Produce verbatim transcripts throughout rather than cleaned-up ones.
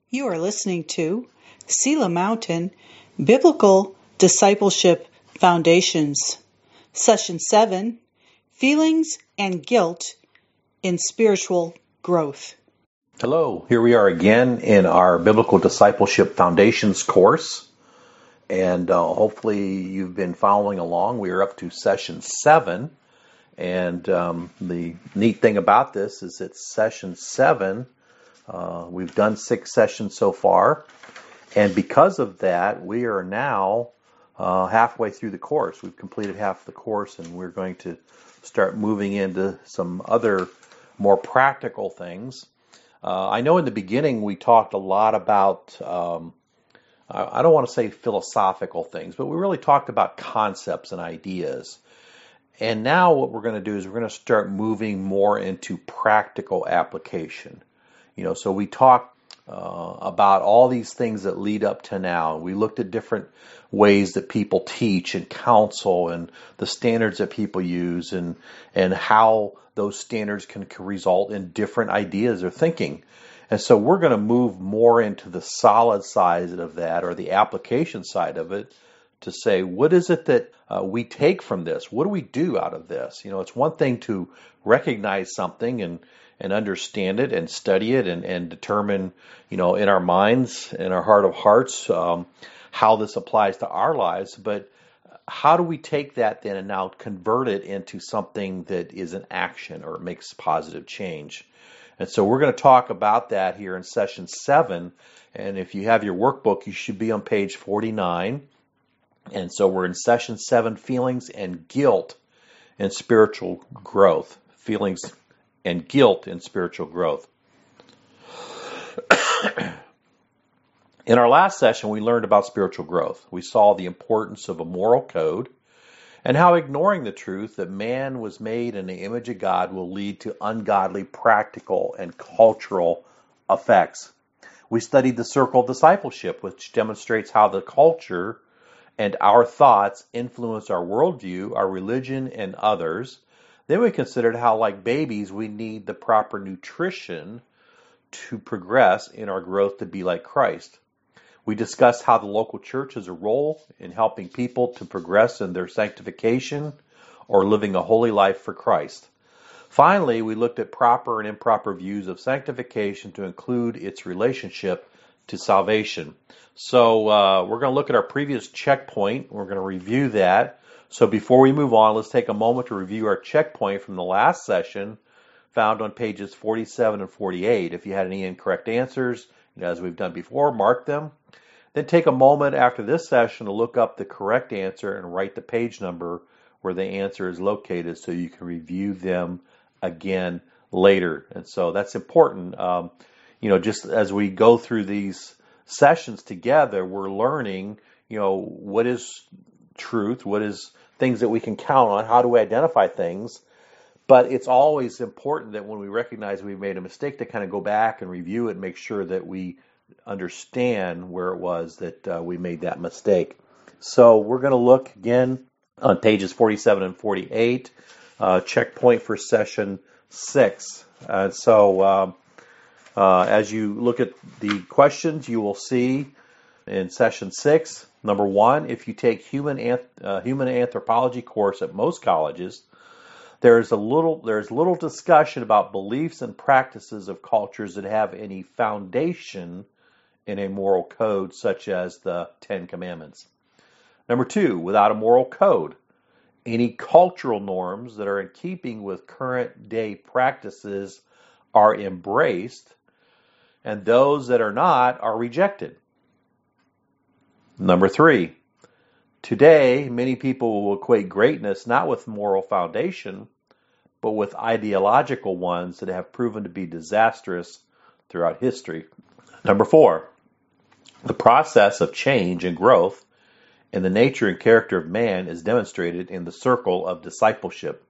You are listening to Sela Mountain Biblical Discipleship Foundations, Session seven, Feelings and Guilt in Spiritual Growth. Hello, here we are again in our Biblical Discipleship Foundations course, and uh, hopefully you've been following along. We are up to Session seven, and um, the neat thing about this is it's Session seven. Uh, we've done six sessions so far, and because of that, we are now uh, halfway through the course. We've completed half the course, and we're going to start moving into some other more practical things. Uh, I know in the beginning we talked a lot about, um, I, I don't want to say philosophical things, but we really talked about concepts and ideas. And now what we're going to do is we're going to start moving more into practical application. You know, so we talked uh, about all these things that lead up to now. We looked at different ways that people teach and counsel and the standards that people use and and how those standards can, can result in different ideas or thinking. And so we're going to move more into the solid side of that, or the application side of it, to say, what is it that uh, we take from this? What do we do out of this? You know, it's one thing to recognize something and and understand it and study it and, and determine, you know, in our minds, in our heart of hearts, um, how this applies to our lives. But how do we take that then and now convert it into something that is an action or makes positive change? And so we're going to talk about that here in Session seven. And if you have your workbook, you should be on page forty-nine. And so we're in Session seven, Feelings and Guilt in Spiritual Growth. Feelings and Guilt in Spiritual Growth. In our last session, we learned about spiritual growth. We saw the importance of a moral code and how ignoring the truth that man was made in the image of God will lead to ungodly practical and cultural effects. We studied the circle of discipleship, which demonstrates how the culture and our thoughts influence our worldview, our religion, and others. Then we considered how, like babies, we need the proper nutrition to progress in our growth to be like Christ. We discussed how the local church has a role in helping people to progress in their sanctification or living a holy life for Christ. Finally, we looked at proper and improper views of sanctification to include its relationship to salvation. So uh, we're going to look at our previous checkpoint. We're going to review that. So before we move on, let's take a moment to review our checkpoint from the last session, found on pages forty-seven and forty-eight. If you had any incorrect answers, you know, as we've done before, mark them. Then take a moment after this session to look up the correct answer and write the page number where the answer is located so you can review them again later. And so that's important. Um, you know, just as we go through these sessions together, we're learning, you know, what is truth, what is things that we can count on, how do we identify things. But it's always important that when we recognize we've made a mistake to kind of go back and review it and make sure that we understand where it was that uh, we made that mistake. So we're going to look again on pages forty-seven and forty-eight, uh, checkpoint for session six. Uh, so um, uh, as you look at the questions, you will see in session six, number one, if you take human anth- uh, human anthropology course at most colleges, There's a little there's little discussion about beliefs and practices of cultures that have any foundation in a moral code, such as the Ten Commandments. Number two, without a moral code, any cultural norms that are in keeping with current day practices are embraced, and those that are not are rejected. Number three, today, many people will equate greatness not with moral foundation, but with ideological ones that have proven to be disastrous throughout history. Number four, the process of change and growth in the nature and character of man is demonstrated in the circle of discipleship.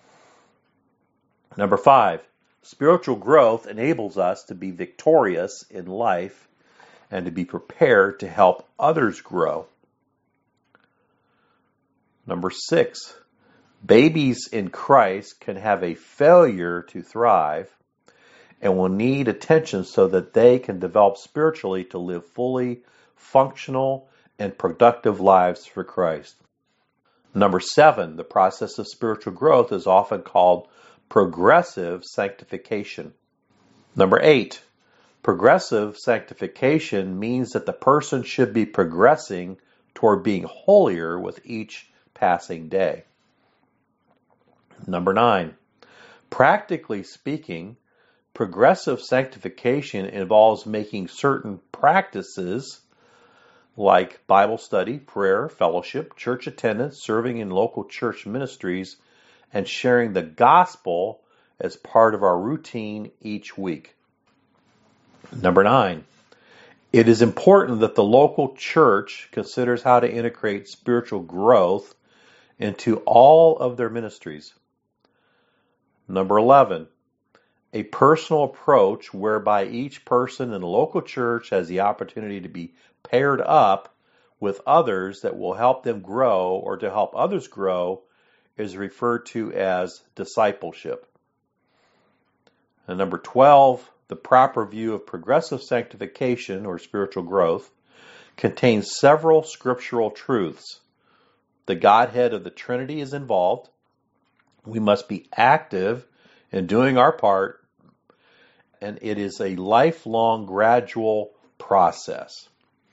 Number five, spiritual growth enables us to be victorious in life and to be prepared to help others grow. Number six, babies in Christ can have a failure to thrive, and will need attention so that they can develop spiritually to live fully functional and productive lives for Christ. Number seven, the process of spiritual growth is often called progressive sanctification. Number eight, progressive sanctification means that the person should be progressing toward being holier with each passing day. Number nine, practically speaking, progressive sanctification involves making certain practices like Bible study, prayer, fellowship, church attendance, serving in local church ministries, and sharing the gospel as part of our routine each week. Number nine, it is important that the local church considers how to integrate spiritual growth into all of their ministries. Number eleven, a personal approach whereby each person in a local church has the opportunity to be paired up with others that will help them grow or to help others grow is referred to as discipleship. And number twelve, the proper view of progressive sanctification or spiritual growth contains several scriptural truths. The Godhead of the Trinity is involved. We must be active in doing our part, and it is a lifelong, gradual process.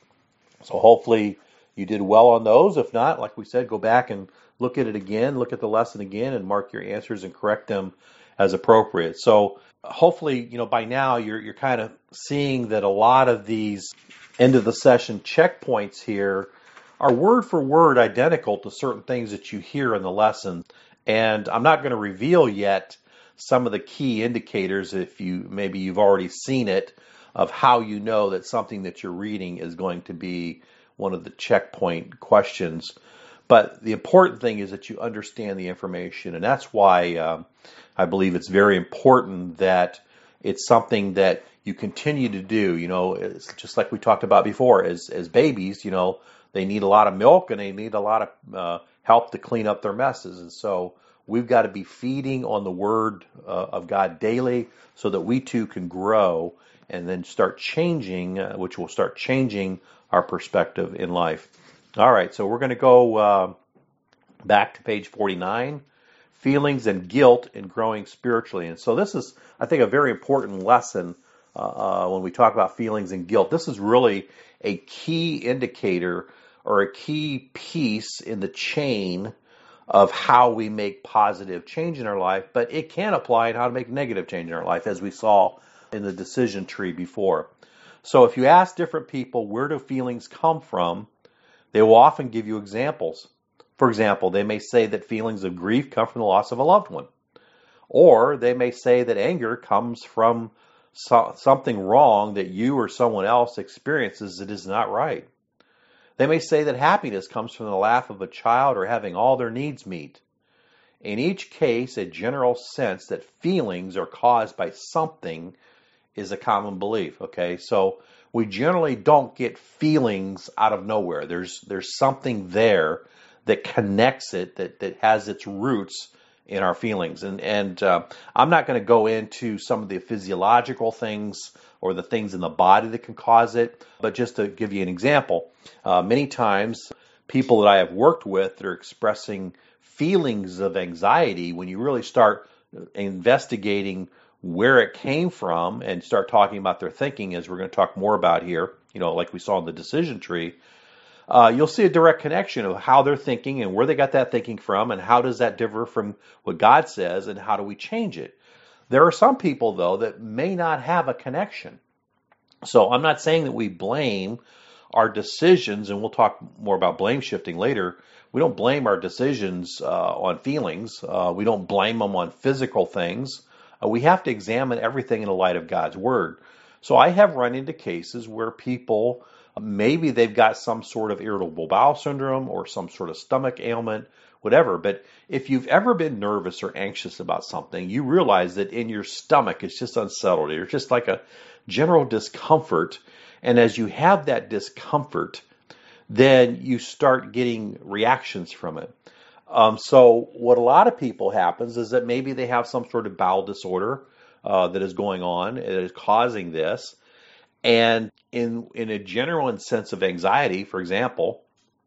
So hopefully you did well on those. If not, like we said, go back and look at it again, look at the lesson again, and mark your answers and correct them as appropriate. So hopefully, you know, by now you're you're kind of seeing that a lot of these end of the session checkpoints here are word for word identical to certain things that you hear in the lesson. And I'm not going to reveal yet some of the key indicators, if you maybe you've already seen it, of how you know that something that you're reading is going to be one of the checkpoint questions. But the important thing is that you understand the information, and that's why um, I believe it's very important that it's something that you continue to do. You know, it's just like we talked about before, as as babies, you know, they need a lot of milk and they need a lot of uh, help to clean up their messes, and so we've got to be feeding on the Word uh, of God daily so that we too can grow and then start changing, uh, which will start changing our perspective in life. All right, so we're going to go uh, back to page forty-nine, feelings and guilt in growing spiritually. And so this is, I think, a very important lesson uh, uh, when we talk about feelings and guilt. This is really a key indicator or a key piece in the chain of how we make positive change in our life, but it can apply in how to make negative change in our life, as we saw in the decision tree before. So if you ask different people, where do feelings come from, they will often give you examples. For example, they may say that feelings of grief come from the loss of a loved one. Or they may say that anger comes from so- something wrong that you or someone else experiences that is not right. They may say that happiness comes from the laugh of a child or having all their needs meet. In each case, a general sense that feelings are caused by something is a common belief, okay? So we generally don't get feelings out of nowhere. There's there's something there that connects it, that, that has its roots in our feelings. And, and uh, I'm not going to go into some of the physiological things or the things in the body that can cause it, but just to give you an example, uh, many times people that I have worked with that are expressing feelings of anxiety, when you really start investigating where it came from and start talking about their thinking, as we're going to talk more about here, you know, like we saw in the decision tree, uh, you'll see a direct connection of how they're thinking and where they got that thinking from and how does that differ from what God says and how do we change it. There are some people, though, that may not have a connection. So I'm not saying that we blame our decisions, and we'll talk more about blame shifting later. We don't blame our decisions uh, on feelings. Uh, we don't blame them on physical things. Uh, we have to examine everything in the light of God's Word. So I have run into cases where people, maybe they've got some sort of irritable bowel syndrome or some sort of stomach ailment, whatever. But if you've ever been nervous or anxious about something, you realize that in your stomach it's just unsettled. It's just like a general discomfort. And as you have that discomfort, then you start getting reactions from it. Um, so what a lot of people happens is that maybe they have some sort of bowel disorder. uh, that is going on that is causing this. And in in a general sense of anxiety, for example,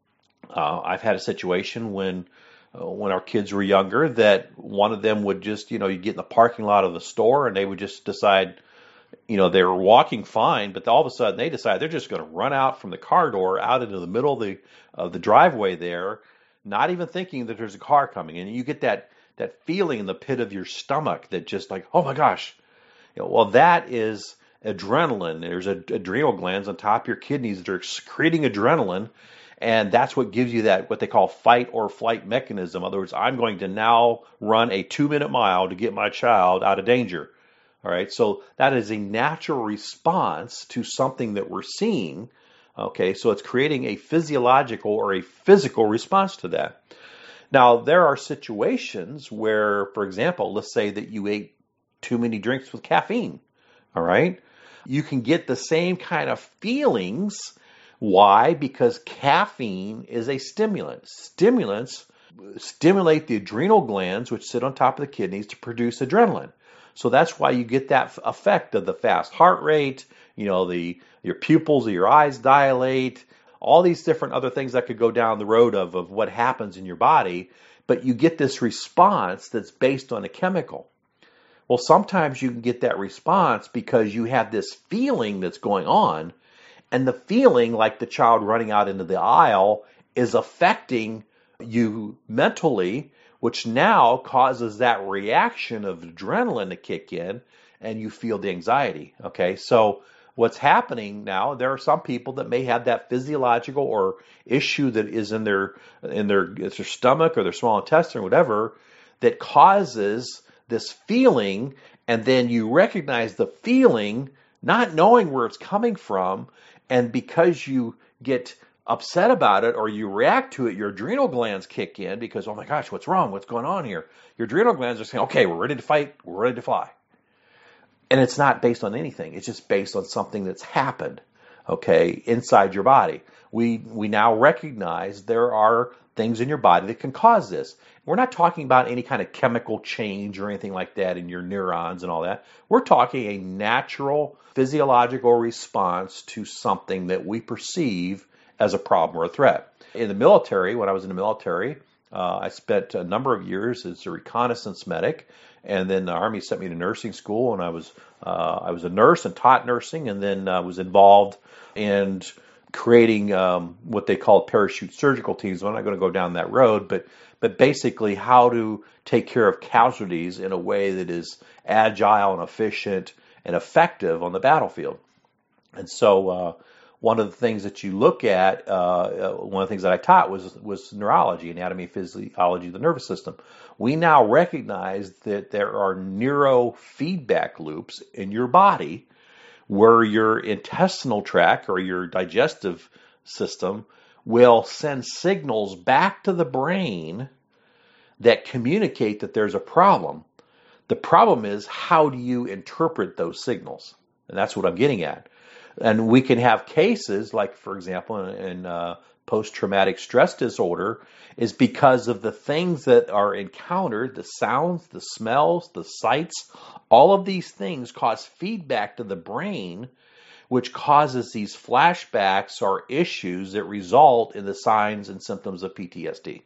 uh, I've had a situation when uh, when our kids were younger that one of them would just, you know, you get in the parking lot of the store and they would just decide, you know, they were walking fine, but all of a sudden they decide they're just going to run out from the car door out into the middle of the of the driveway there, not even thinking that there's a car coming. And you get that that feeling in the pit of your stomach that just like, oh my gosh. You know, well, that is adrenaline. There's a, adrenal glands on top of your kidneys that are excreting adrenaline, and that's what gives you that what they call fight or flight mechanism. In other words, I'm going to now run a two-minute mile to get my child out of danger. All right, so that is a natural response to something that we're seeing. Okay, so it's creating a physiological or a physical response to that. Now, there are situations where, for example, let's say that you ate too many drinks with caffeine. All right, you can get the same kind of feelings. Why? Because caffeine is a stimulant. Stimulants stimulate the adrenal glands, which sit on top of the kidneys, to produce adrenaline. So that's why you get that effect of the fast heart rate, you know, the your pupils of your eyes dilate, all these different other things that could go down the road of, of what happens in your body, but you get this response that's based on a chemical. Well, sometimes you can get that response because you have this feeling that's going on, and the feeling, like the child running out into the aisle, is affecting you mentally, which now causes that reaction of adrenaline to kick in, and you feel the anxiety. Okay, so what's happening now, there are some people that may have that physiological or issue that is in their in their, it's their stomach or their small intestine or whatever that causes this feeling, and then you recognize the feeling, not knowing where it's coming from, and because you get upset about it or you react to it, your adrenal glands kick in because, oh my gosh, what's wrong? What's going on here? Your adrenal glands are saying, okay, we're ready to fight, we're ready to fly. And it's not based on anything. It's just based on something that's happened, okay, inside your body. We we now recognize there are things in your body that can cause this. We're not talking about any kind of chemical change or anything like that in your neurons and all that. We're talking a natural physiological response to something that we perceive as a problem or a threat. In the military, when I was in the military, uh, I spent a number of years as a reconnaissance medic, and then the Army sent me to nursing school, and I was uh, I was a nurse and taught nursing, and then I uh, was involved in creating um, what they call parachute surgical teams. I'm not going to go down that road, but but basically how to take care of casualties in a way that is agile and efficient and effective on the battlefield. And so uh, one of the things that you look at, uh, one of the things that I taught was was neurology, anatomy, physiology of the nervous system. We now recognize that there are neurofeedback loops in your body where your intestinal tract or your digestive system will send signals back to the brain that communicate that there's a problem. The problem is, how do you interpret those signals? And that's what I'm getting at. And we can have cases like, for example, in, in uh, post-traumatic stress disorder, is because of the things that are encountered, the sounds, the smells, the sights, all of these things cause feedback to the brain, which causes these flashbacks or issues that result in the signs and symptoms of P T S D.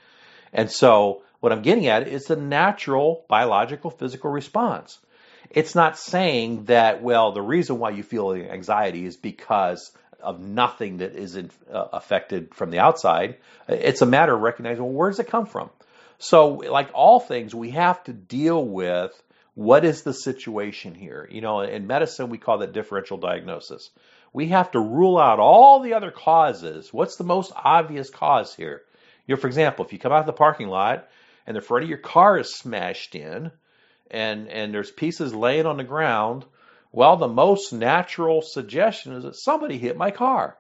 And so what I'm getting at is a natural biological physical response. It's not saying that, well, the reason why you feel anxiety is because of nothing that isn't uh, affected from the outside. It's a matter of recognizing, well, where does it come from? So like all things, we have to deal with what is the situation here. You know, in medicine, we call that differential diagnosis. We have to rule out all the other causes. What's the most obvious cause here? You know, for example, if you come out of the parking lot and the front of your car is smashed in, and and there's pieces laying on the ground, well, the most natural suggestion is that somebody hit my car.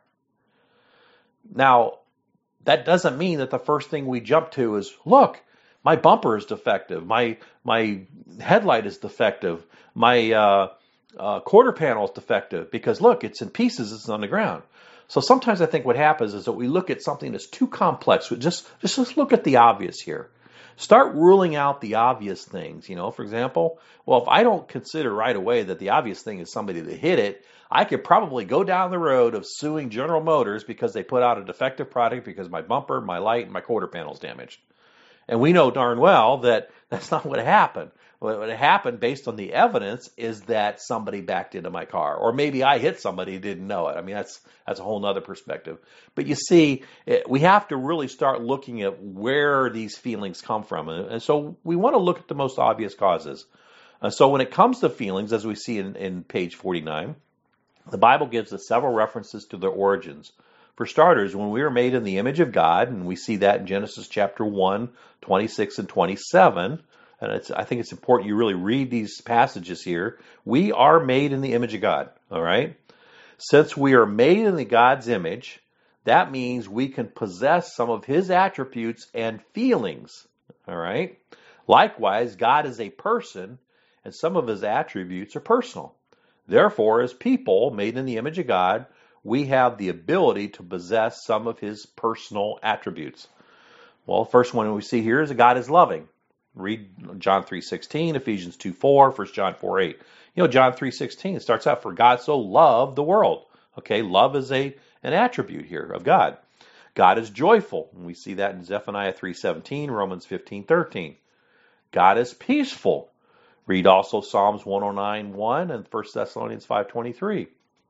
Now, that doesn't mean that the first thing we jump to is, look, my bumper is defective, my my headlight is defective, my uh, uh, quarter panel is defective, because look, it's in pieces, it's on the ground. So sometimes I think what happens is that we look at something that's too complex. Just, just, just look at the obvious here. Start ruling out the obvious things. You know, for example, well, if I don't consider right away that the obvious thing is somebody that hit it, I could probably go down the road of suing General Motors because they put out a defective product because my bumper, my light, and my quarter panel is damaged. And we know darn well that that's not what happened. What happened, based on the evidence, is that somebody backed into my car, or maybe I hit somebody who didn't know it. I mean, that's that's a whole other perspective. But you see, we have to really start looking at where these feelings come from, and so we want to look at the most obvious causes. Uh, so when it comes to feelings, as we see in, in page forty-nine, the Bible gives us several references to their origins. For starters, when we were made in the image of God, and we see that in Genesis chapter one, twenty-six and twenty-seven, and it's, I think it's important you really read these passages here. We are made in the image of God, all right? Since we are made in the God's image, that means we can possess some of his attributes and feelings, all right? Likewise, God is a person, and some of his attributes are personal. Therefore, as people made in the image of God, we have the ability to possess some of his personal attributes. Well, the first one we see here is that God is loving. Read John three sixteen, Ephesians two four, First John four eight. You know, John three sixteen, it starts out, for God so loved the world. Okay, love is a an attribute here of God. God is joyful, and we see that in Zephaniah three seventeen, Romans fifteen thirteen. God is peaceful. Read also Psalms one oh nine one and First Thessalonians five twenty-three.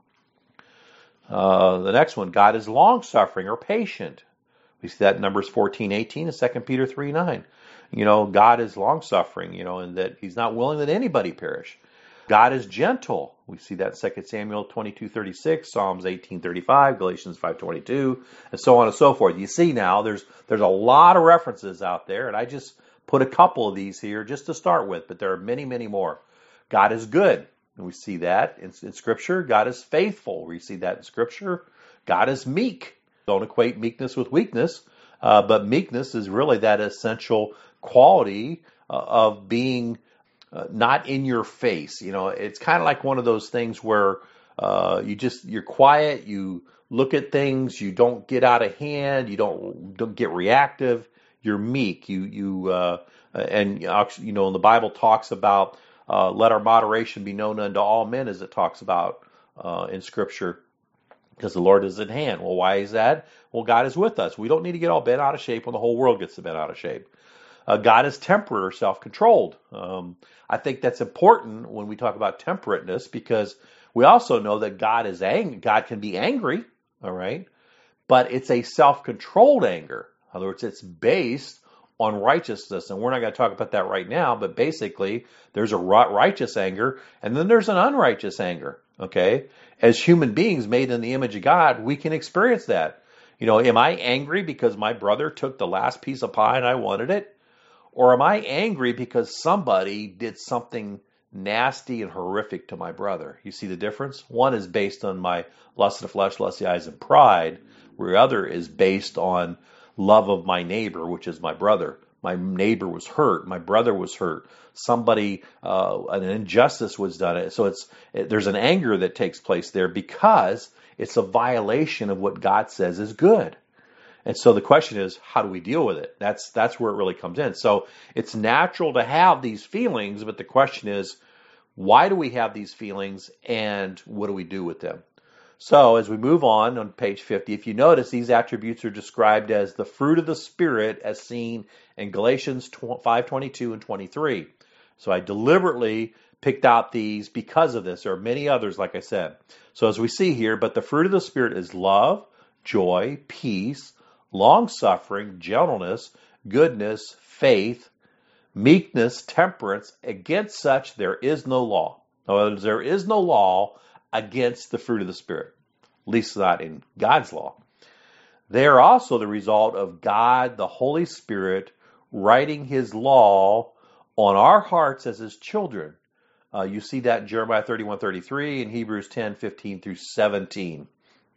Uh, the next one, God is long-suffering or patient. We see that in Numbers fourteen eighteen and Second Peter three nine. You know, God is long-suffering, you know, and that he's not willing that anybody perish. God is gentle. We see that in Second Samuel twenty-two thirty-six, Psalms eighteen thirty-five, Galatians five twenty-two, and so on and so forth. You see now, there's there's a lot of references out there, and I just put a couple of these here just to start with, but there are many, many more. God is good. And we see that in, in Scripture. God is faithful. We see that in Scripture. God is meek. Don't equate meekness with weakness, uh, but meekness is really that essential quality uh, of being uh, not in your face. You know, it's kind of like one of those things where uh, you just you're quiet. You look at things. You don't get out of hand. You don't don't get reactive. You're meek. You you uh, and you know, the Bible talks about. Uh, let our moderation be known unto all men, as it talks about uh, in Scripture, because the Lord is at hand. Well, why is that? Well, God is with us. We don't need to get all bent out of shape when the whole world gets bent out of shape. Uh, God is temperate or self-controlled. Um, I think that's important when we talk about temperateness, because we also know that God is ang- God can be angry, all right, but it's a self-controlled anger. In other words, it's based on righteousness, and we're not going to talk about that right now, but basically there's a righteous anger, and then there's an unrighteous anger, okay? As human beings made in the image of God, we can experience that. You know, am I angry because my brother took the last piece of pie and I wanted it? Or am I angry because somebody did something nasty and horrific to my brother? You see the difference? One is based on my lust of the flesh, lust of the eyes, and pride, where the other is based on love of my neighbor, which is my brother. My neighbor was hurt. My brother was hurt. Somebody, uh, an injustice was done. So it's it, there's an anger that takes place there because it's a violation of what God says is good. And so the question is, how do we deal with it? That's that's where it really comes in. So it's natural to have these feelings, but the question is, why do we have these feelings, and what do we do with them? So as we move on on page fifty, if you notice, these attributes are described as the fruit of the Spirit as seen in Galatians five twenty-two and twenty-three. So I deliberately picked out these because of this. There are many others, like I said. So as we see here, but the fruit of the Spirit is love, joy, peace, long-suffering, gentleness, goodness, faith, meekness, temperance. Against such there is no law. In other words, there is no law against the fruit of the Spirit, at least not in God's law. They are also the result of God, the Holy Spirit, writing his law on our hearts as his children. Uh, you see that in Jeremiah thirty-one thirty-three and Hebrews ten fifteen through seventeen,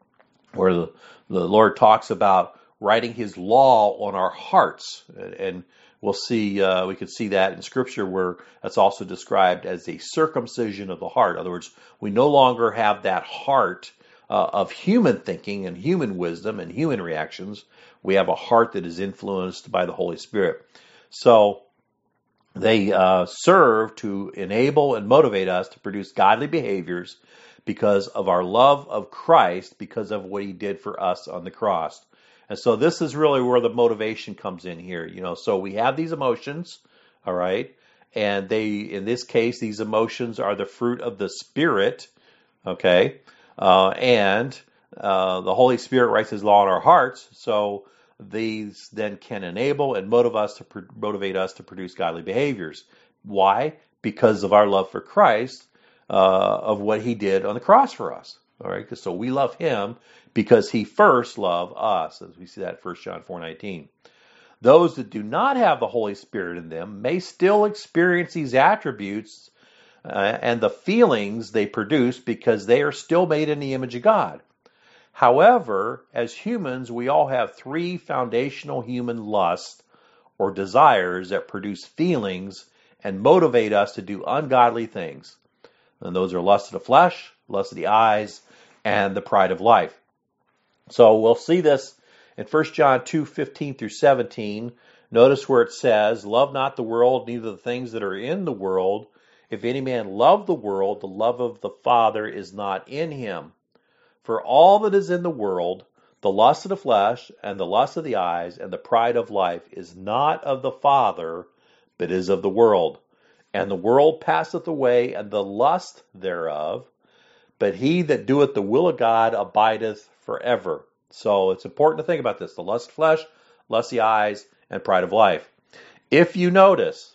where the, the Lord talks about writing his law on our hearts. And we'll see, uh, we could see that in Scripture, where that's also described as a circumcision of the heart. In other words, we no longer have that heart uh, of human thinking and human wisdom and human reactions. We have a heart that is influenced by the Holy Spirit. So they uh, serve to enable and motivate us to produce godly behaviors because of our love of Christ, because of what he did for us on the cross. And so this is really where the motivation comes in here. You know, so we have these emotions, all right, and they, in this case, these emotions are the fruit of the Spirit, okay, uh, and uh, the Holy Spirit writes his law in our hearts, so these then can enable and motivate us to motivate us to produce godly behaviors. Why? Because of our love for Christ, uh, of what he did on the cross for us. All right, so we love him because he first loved us, as we see that in First John four nineteen. Those that do not have the Holy Spirit in them may still experience these attributes uh, and the feelings they produce because they are still made in the image of God. However, as humans, we all have three foundational human lusts or desires that produce feelings and motivate us to do ungodly things. And those are lust of the flesh, lust of the eyes, and the pride of life. So we'll see this in First John two fifteen through seventeen. Notice where it says, "Love not the world, neither the things that are in the world. If any man love the world, the love of the Father is not in him. For all that is in the world, the lust of the flesh, and the lust of the eyes, and the pride of life, is not of the Father, but is of the world. And the world passeth away, and the lust thereof, but he that doeth the will of God abideth forever." So it's important to think about this. The lust of flesh, lust of the eyes, and pride of life. If you notice,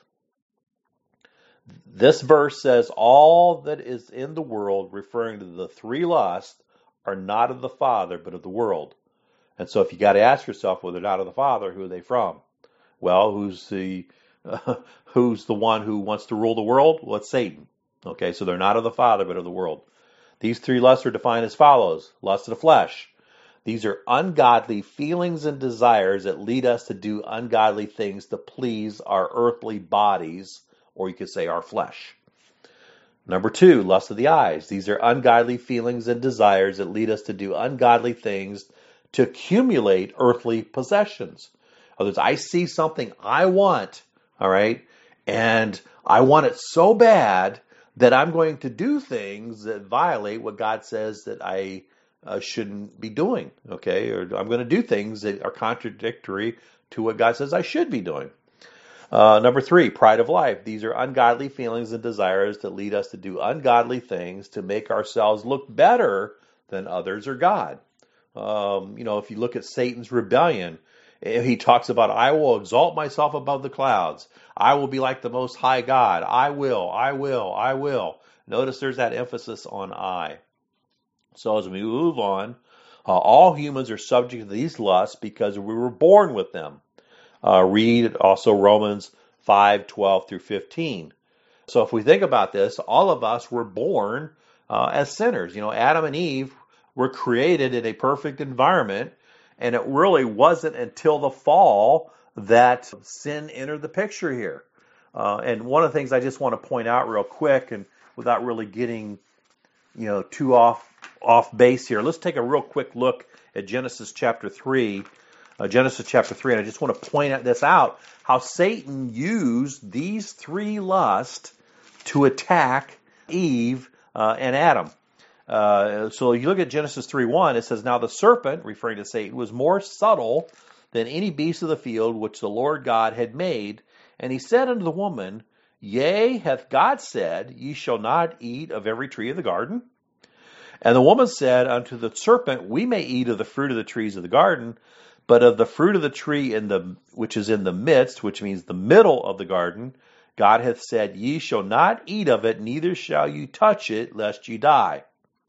this verse says all that is in the world, referring to the three lusts, are not of the Father, but of the world. And so if you got to ask yourself, well, they're not of the Father, who are they from? Well, who's the uh, who's the one who wants to rule the world? Well, it's Satan. Okay, so they're not of the Father, but of the world. These three lusts are defined as follows. Lust of the flesh. These are ungodly feelings and desires that lead us to do ungodly things to please our earthly bodies, or you could say our flesh. Number two, lust of the eyes. These are ungodly feelings and desires that lead us to do ungodly things to accumulate earthly possessions. In other words, I see something I want, all right, and I want it so bad that I'm going to do things that violate what God says that I uh, shouldn't be doing, okay, or I'm going to do things that are contradictory to what God says I should be doing. Uh, number three, pride of life. These are ungodly feelings and desires that lead us to do ungodly things to make ourselves look better than others or God. Um, you know, if you look at Satan's rebellion, he talks about, I will exalt myself above the clouds. I will be like the Most High God. I will, I will, I will. Notice there's that emphasis on I. So as we move on, uh, all humans are subject to these lusts because we were born with them. Uh, read also Romans five twelve through fifteen. So if we think about this, all of us were born uh, as sinners. You know, Adam and Eve were created in a perfect environment, and it really wasn't until the fall that sin entered the picture here. Uh, and one of the things I just want to point out real quick, and without really getting, you know, too off off base here, let's take a real quick look at Genesis chapter three. Uh, Genesis chapter three, and I just want to point out this out, how Satan used these three lusts to attack Eve uh, and Adam. Uh, so you look at Genesis three one, it says, "Now the serpent," referring to Satan, "was more subtle than any beast of the field which the Lord God had made. And he said unto the woman, Yea, hath God said, Ye shall not eat of every tree of the garden? And the woman said unto the serpent, We may eat of the fruit of the trees of the garden, but of the fruit of the tree in the which is in the midst," which means the middle of the garden, "God hath said, Ye shall not eat of it, neither shall you touch it, lest ye die.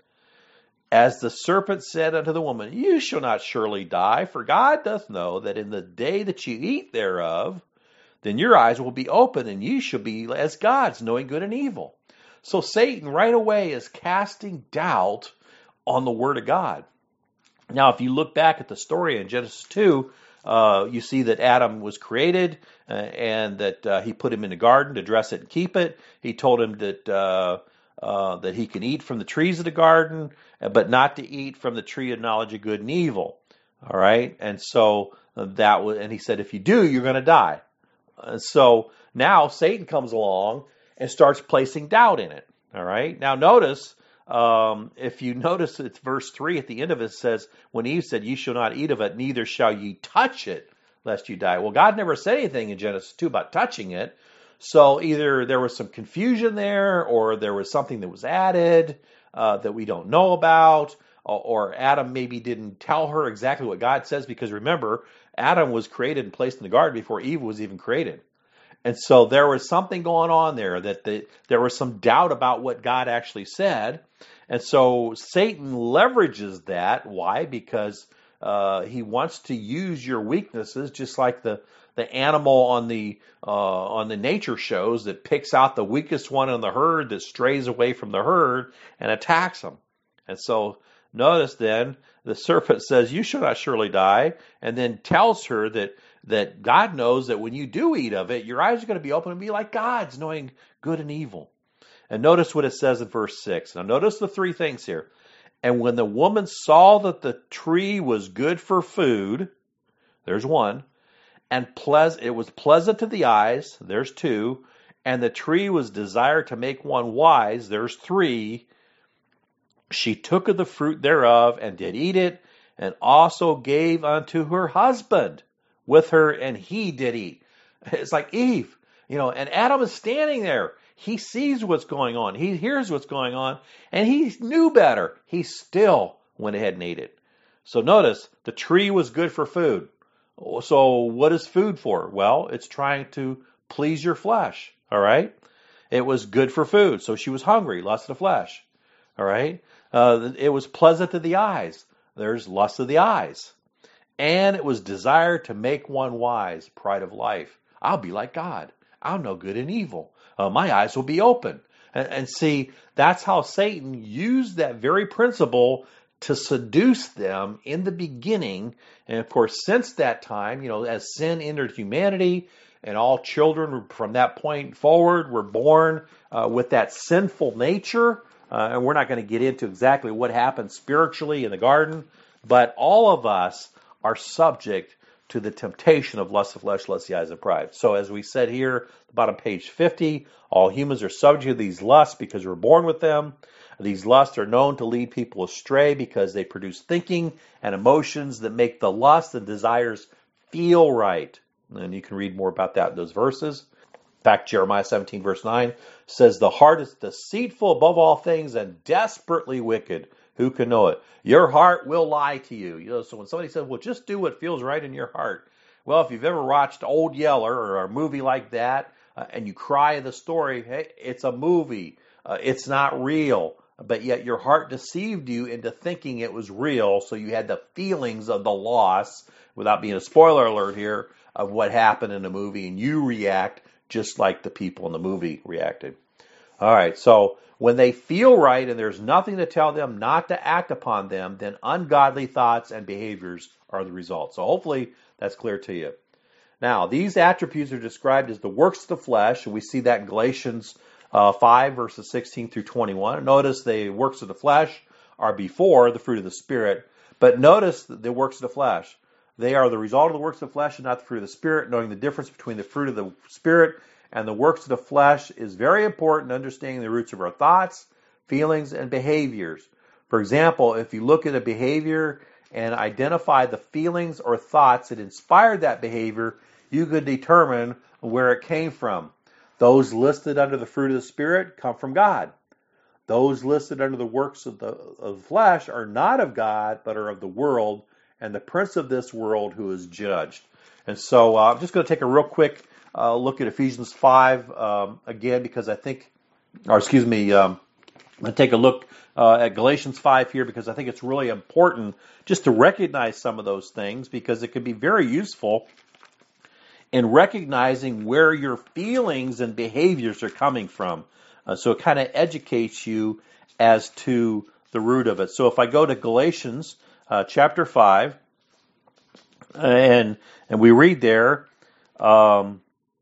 As the serpent said unto the woman, You shall not surely die, for God doth know that in the day that ye eat thereof, then your eyes will be open, and ye shall be as gods, knowing good and evil." So Satan right away is casting doubt on the Word of God. Now, if you look back at the story in Genesis two, uh, you see that Adam was created uh, and that uh, he put him in the garden to dress it and keep it. He told him that uh, uh, that he can eat from the trees of the garden, but not to eat from the tree of knowledge of good and evil. All right, and so that was, and he said, if you do, you're going to die. And so now Satan comes along and starts placing doubt in it. All right. Now notice, um, if you notice, it's verse three at the end of it says, when Eve said, "Ye shall not eat of it, neither shall ye touch it, lest you die." Well, God never said anything in Genesis two about touching it. So either there was some confusion there, or there was something that was added uh, that we don't know about, or, or Adam maybe didn't tell her exactly what God says, because remember, Adam was created and placed in the garden before Eve was even created. And so there was something going on there, that the, there was some doubt about what God actually said. And so Satan leverages that. Why? Because uh, he wants to use your weaknesses, just like the, the animal on the uh, on the nature shows that picks out the weakest one in the herd that strays away from the herd and attacks them. And so notice then, the serpent says, "You shall not surely die," and then tells her that that God knows that when you do eat of it, your eyes are going to be open and be like God's, knowing good and evil. And notice what it says in verse six. Now notice the three things here. "And when the woman saw that the tree was good for food," there's one, "and pleas- it was pleasant to the eyes," there's two, "and the tree was desired to make one wise," there's three, "she took of the fruit thereof and did eat it, and also gave unto her husband with her, and he did eat." It's like Eve, you know, and Adam is standing there. He sees what's going on. He hears what's going on, and he knew better. He still went ahead and ate it. So notice, the tree was good for food. So what is food for? Well, it's trying to please your flesh, all right? It was good for food. So she was hungry, lust of the flesh, all right? Uh, it was pleasant to the eyes. There's lust of the eyes. And it was desired to make one wise, pride of life. I'll be like God. I'll know good and evil. Uh, my eyes will be open. And, and see, that's how Satan used that very principle to seduce them in the beginning. And of course, since that time, you know, as sin entered humanity, and all children from that point forward were born uh, with that sinful nature. Uh, and we're not going to get into exactly what happened spiritually in the garden, but all of us are subject to the temptation of lust of flesh, lust of the eyes, and pride. So as we said here, about on page fifty, all humans are subject to these lusts because we're born with them. These lusts are known to lead people astray because they produce thinking and emotions that make the lusts and desires feel right. And you can read more about that in those verses. In fact, Jeremiah seventeen, verse nine says, "The heart is deceitful above all things and desperately wicked. Who can know it?" Your heart will lie to you. You know, so when somebody says, "Well, just do what feels right in your heart." Well, if you've ever watched Old Yeller or a movie like that, uh, and you cry at the story, hey, it's a movie. Uh, it's not real. But yet your heart deceived you into thinking it was real, so you had the feelings of the loss, without being a spoiler alert here, of what happened in the movie, and you react just like the people in the movie reacted. All right, so when they feel right and there's nothing to tell them not to act upon them, then ungodly thoughts and behaviors are the result. So hopefully that's clear to you. Now, these attributes are described as the works of the flesh, and we see that in Galatians uh, five, verses sixteen through twenty-one. Notice the works of the flesh are before the fruit of the Spirit, but notice the works of the flesh. They are the result of the works of the flesh and not the fruit of the Spirit. Knowing the difference between the fruit of the Spirit and the works of the flesh is very important in understanding the roots of our thoughts, feelings, and behaviors. For example, if you look at a behavior and identify the feelings or thoughts that inspired that behavior, you could determine where it came from. Those listed under the fruit of the Spirit come from God. Those listed under the works of the, of the flesh are not of God, but are of the world, and the prince of this world who is judged. And so uh, I'm just going to take a real quick uh, look at Ephesians five um, again, because I think, or excuse me, um, I'm going to take a look uh, at Galatians five here, because I think it's really important just to recognize some of those things, because it can be very useful in recognizing where your feelings and behaviors are coming from. Uh, so it kind of educates you as to the root of it. So if I go to Galatians uh, chapter five, and and we read there, um,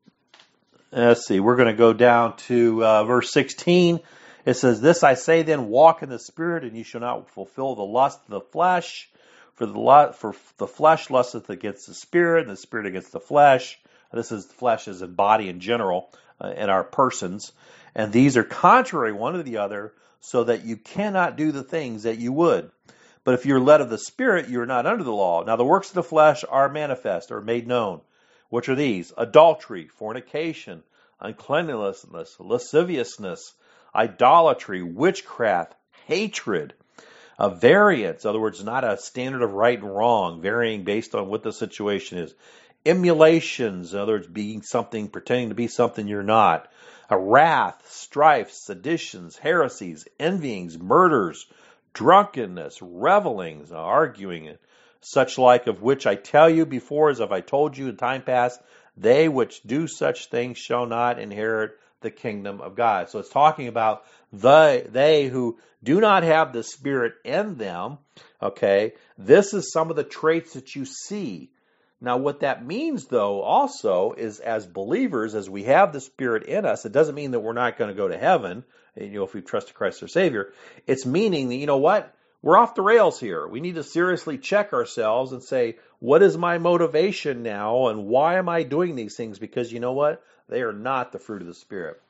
let's see, we're going to go down to uh, verse sixteen. It says, "This I say then, walk in the Spirit, and you shall not fulfill the lust of the flesh. For the for the flesh lusteth against the Spirit, and the Spirit against the flesh. This is flesh as a body in general, uh, in our persons. And these are contrary one to the other, so that you cannot do the things that you would. But if you're led of the Spirit, you are not under the law. Now the works of the flesh are manifest, or made known. Which are these? Adultery, fornication, uncleanliness, lasciviousness, idolatry, witchcraft, hatred, a variance, in other words, not a standard of right and wrong, varying based on what the situation is. Emulations, in other words, being something, pretending to be something you're not. A wrath, strife, seditions, heresies, envyings, murders, drunkenness, revelings, arguing, such like of which I tell you before, as if I told you in time past, they which do such things shall not inherit the kingdom of God. So it's talking about the they who do not have the Spirit in them. Okay, this is some of the traits that you see. Now, what that means, though, also is as believers, as we have the Spirit in us, it doesn't mean that we're not going to go to heaven, you know, if we trust Christ our Savior. It's meaning that, you know what? We're off the rails here. We need to seriously check ourselves and say, what is my motivation now, and why am I doing these things? Because you know what? They are not the fruit of the Spirit.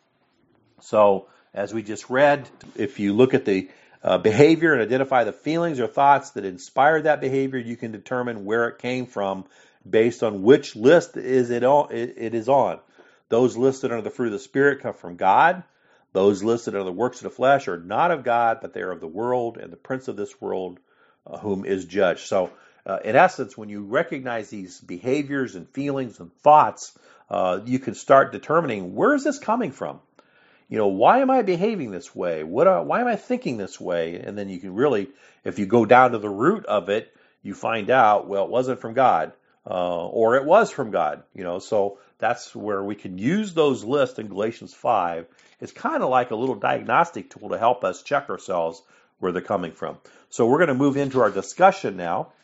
So, as we just read, if you look at the uh, behavior and identify the feelings or thoughts that inspired that behavior, you can determine where it came from based on which list is it on, it is on. Those listed under the fruit of the Spirit come from God. Those listed under the works of the flesh are not of God, but they are of the world and the prince of this world, uh, whom is judged. So, uh, in essence, when you recognize these behaviors and feelings and thoughts, uh, you can start determining, where is this coming from? You know, why am I behaving this way? What? Are, why am I thinking this way? And then you can really, if you go down to the root of it, you find out, well, it wasn't from God, uh, or it was from God. You know, so that's where we can use those lists in Galatians five. It's kind of like a little diagnostic tool to help us check ourselves where they're coming from. So we're going to move into our discussion now.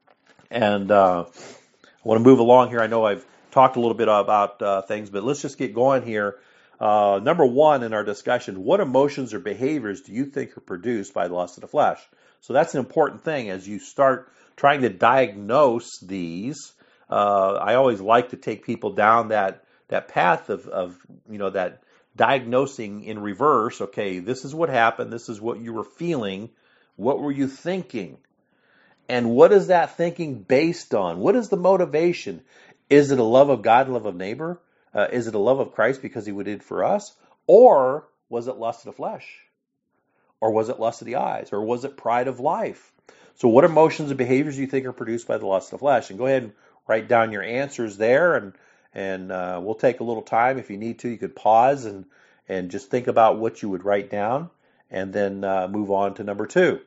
And uh, I want to move along here. I know I've talked a little bit about uh, things, but let's just get going here. Uh, number one in our discussion, what emotions or behaviors do you think are produced by the lust of the flesh? So that's an important thing as you start trying to diagnose these. Uh, I always like to take people down that that path of, of you know, that diagnosing in reverse. Okay, this is what happened. This is what you were feeling. What were you thinking? And what is that thinking based on? What is the motivation? Is it a love of God and love of neighbor? Uh, is it a love of Christ because he did for us? Or was it lust of the flesh? Or was it lust of the eyes? Or was it pride of life? So what emotions and behaviors do you think are produced by the lust of the flesh? And go ahead and write down your answers there, and and uh, we'll take a little time. If you need to, you could pause and, and just think about what you would write down, and then uh, move on to number two.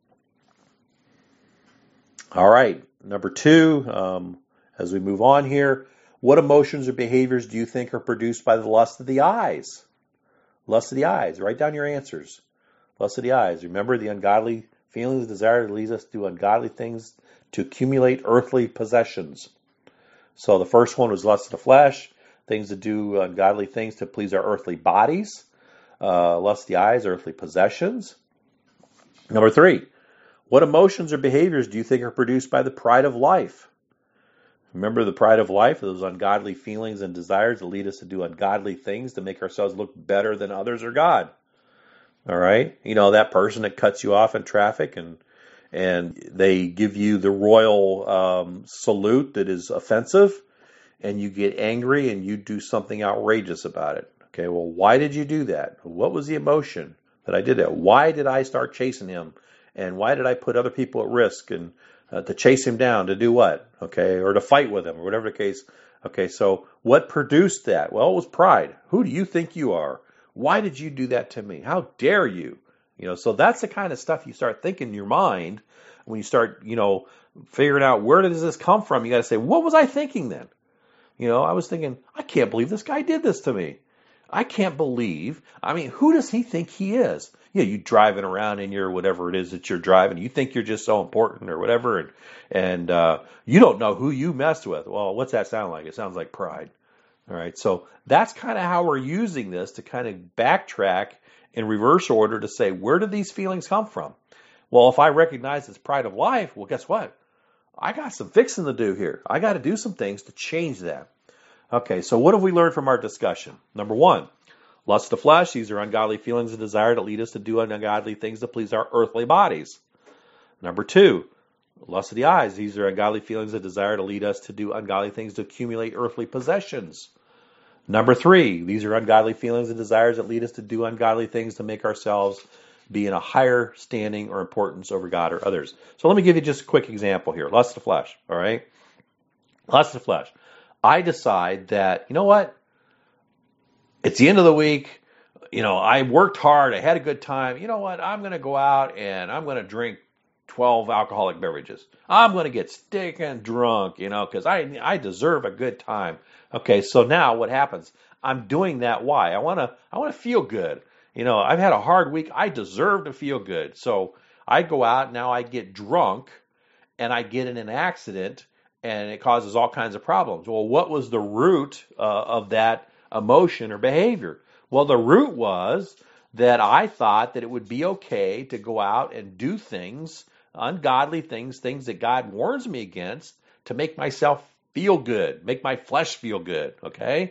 All right, number two, um, as we move on here, what emotions or behaviors do you think are produced by the lust of the eyes? Lust of the eyes. Write down your answers. Lust of the eyes. Remember, the ungodly feelings, desire leads us to do ungodly things, to accumulate earthly possessions. So the first one was lust of the flesh, things to do ungodly things to please our earthly bodies. Uh, lust of the eyes, earthly possessions. Number three, what emotions or behaviors do you think are produced by the pride of life? Remember the pride of life, those ungodly feelings and desires that lead us to do ungodly things to make ourselves look better than others or God. All right? You know, that person that cuts you off in traffic and and they give you the royal um, salute that is offensive, and you get angry and you do something outrageous about it. Okay, well, why did you do that? What was the emotion that I did that? Why did I start chasing him? And why did I put other people at risk and uh, to chase him down to do what? Okay, or to fight with him or whatever the case. Okay, so what produced that? Well, it was pride. Who do you think you are? Why did you do that to me? How dare you? You know, so that's the kind of stuff you start thinking in your mind when you start, you know, figuring out where does this come from. You got to say, what was I thinking then? You know, I was thinking, I can't believe this guy did this to me. I can't believe. I mean, who does he think he is? You know, you driving around in your whatever it is that you're driving. You think you're just so important or whatever, and and uh, you don't know who you messed with. Well, what's that sound like? It sounds like pride. All right, so that's kind of how we're using this to kind of backtrack in reverse order to say, where did these feelings come from? Well, if I recognize it's pride of life, well, guess what? I got some fixing to do here. I got to do some things to change that. Okay, so what have we learned from our discussion? Number one, lust of the flesh. These are ungodly feelings and desire that lead us to do ungodly things to please our earthly bodies. Number two, lust of the eyes. These are ungodly feelings and desire to lead us to do ungodly things to accumulate earthly possessions. Number three, these are ungodly feelings and desires that lead us to do ungodly things to make ourselves be in a higher standing or importance over God or others. So let me give you just a quick example here. Lust of the flesh, all right? Lust of the flesh. I decide that, you know what? It's the end of the week. You know, I worked hard. I had a good time. You know what? I'm going to go out and I'm going to drink twelve alcoholic beverages. I'm going to get stinking drunk, you know, because I I deserve a good time. Okay, so now what happens? I'm doing that. Why? I want to I want to feel good. You know, I've had a hard week. I deserve to feel good. So I go out, now I get drunk, and I get in an accident, and it causes all kinds of problems. Well, what was the root uh, of that emotion or behavior? Well, the root was that I thought that it would be okay to go out and do things, ungodly things, things that God warns me against, to make myself feel good, make my flesh feel good, okay?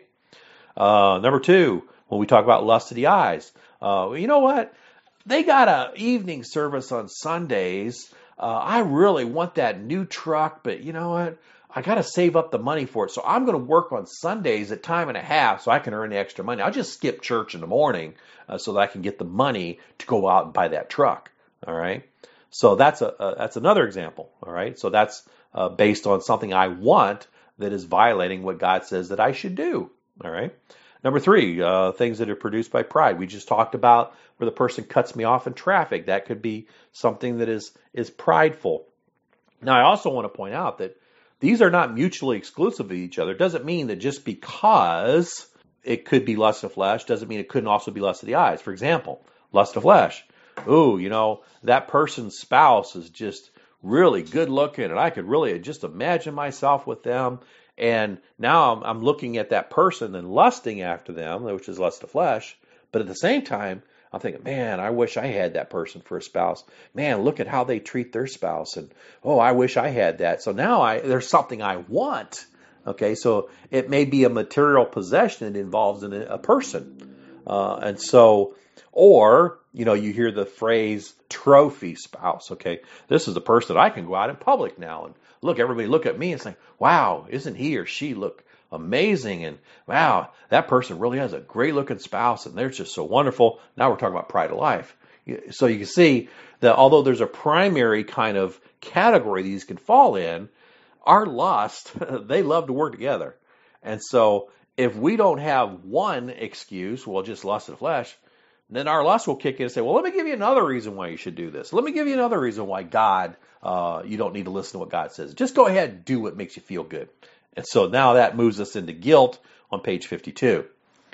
Uh, number two, when we talk about lust of the eyes, uh, you know what? They got a evening service on Sundays. Uh, I really want that new truck, but you know what? I got to save up the money for it. So I'm going to work on Sundays at time and a half so I can earn the extra money. I'll just skip church in the morning uh, so that I can get the money to go out and buy that truck. All right. So that's a, a that's another example. All right. So that's uh, based on something I want that is violating what God says that I should do. All right. Number three, uh, things that are produced by pride. We just talked about where the person cuts me off in traffic. That could be something that is is prideful. Now, I also want to point out that these are not mutually exclusive of each other. It doesn't mean that just because it could be lust of flesh doesn't mean it couldn't also be lust of the eyes. For example, lust of flesh. Ooh, you know, that person's spouse is just really good looking, and I could really just imagine myself with them. And now I'm, I'm looking at that person and lusting after them, which is lust of flesh. But at the same time, I'm thinking, man, I wish I had that person for a spouse. Man, look at how they treat their spouse. And, oh, I wish I had that. So now I there's something I want. Okay, so it may be a material possession that involves in a, a person. Uh, and so, or, you know, you hear the phrase trophy spouse. Okay, this is the person that I can go out in public now and look, everybody look at me and say, wow, isn't he or she look amazing? And wow, that person really has a great looking spouse and they're just so wonderful. Now we're talking about pride of life. So you can see that although there's a primary kind of category these can fall in, our lust, they love to work together. And so if we don't have one excuse, well, just lust of the flesh, then our lust will kick in and say, well, let me give you another reason why you should do this. Let me give you another reason why God, uh, you don't need to listen to what God says. Just go ahead and do what makes you feel good. And so now that moves us into guilt on page fifty-two.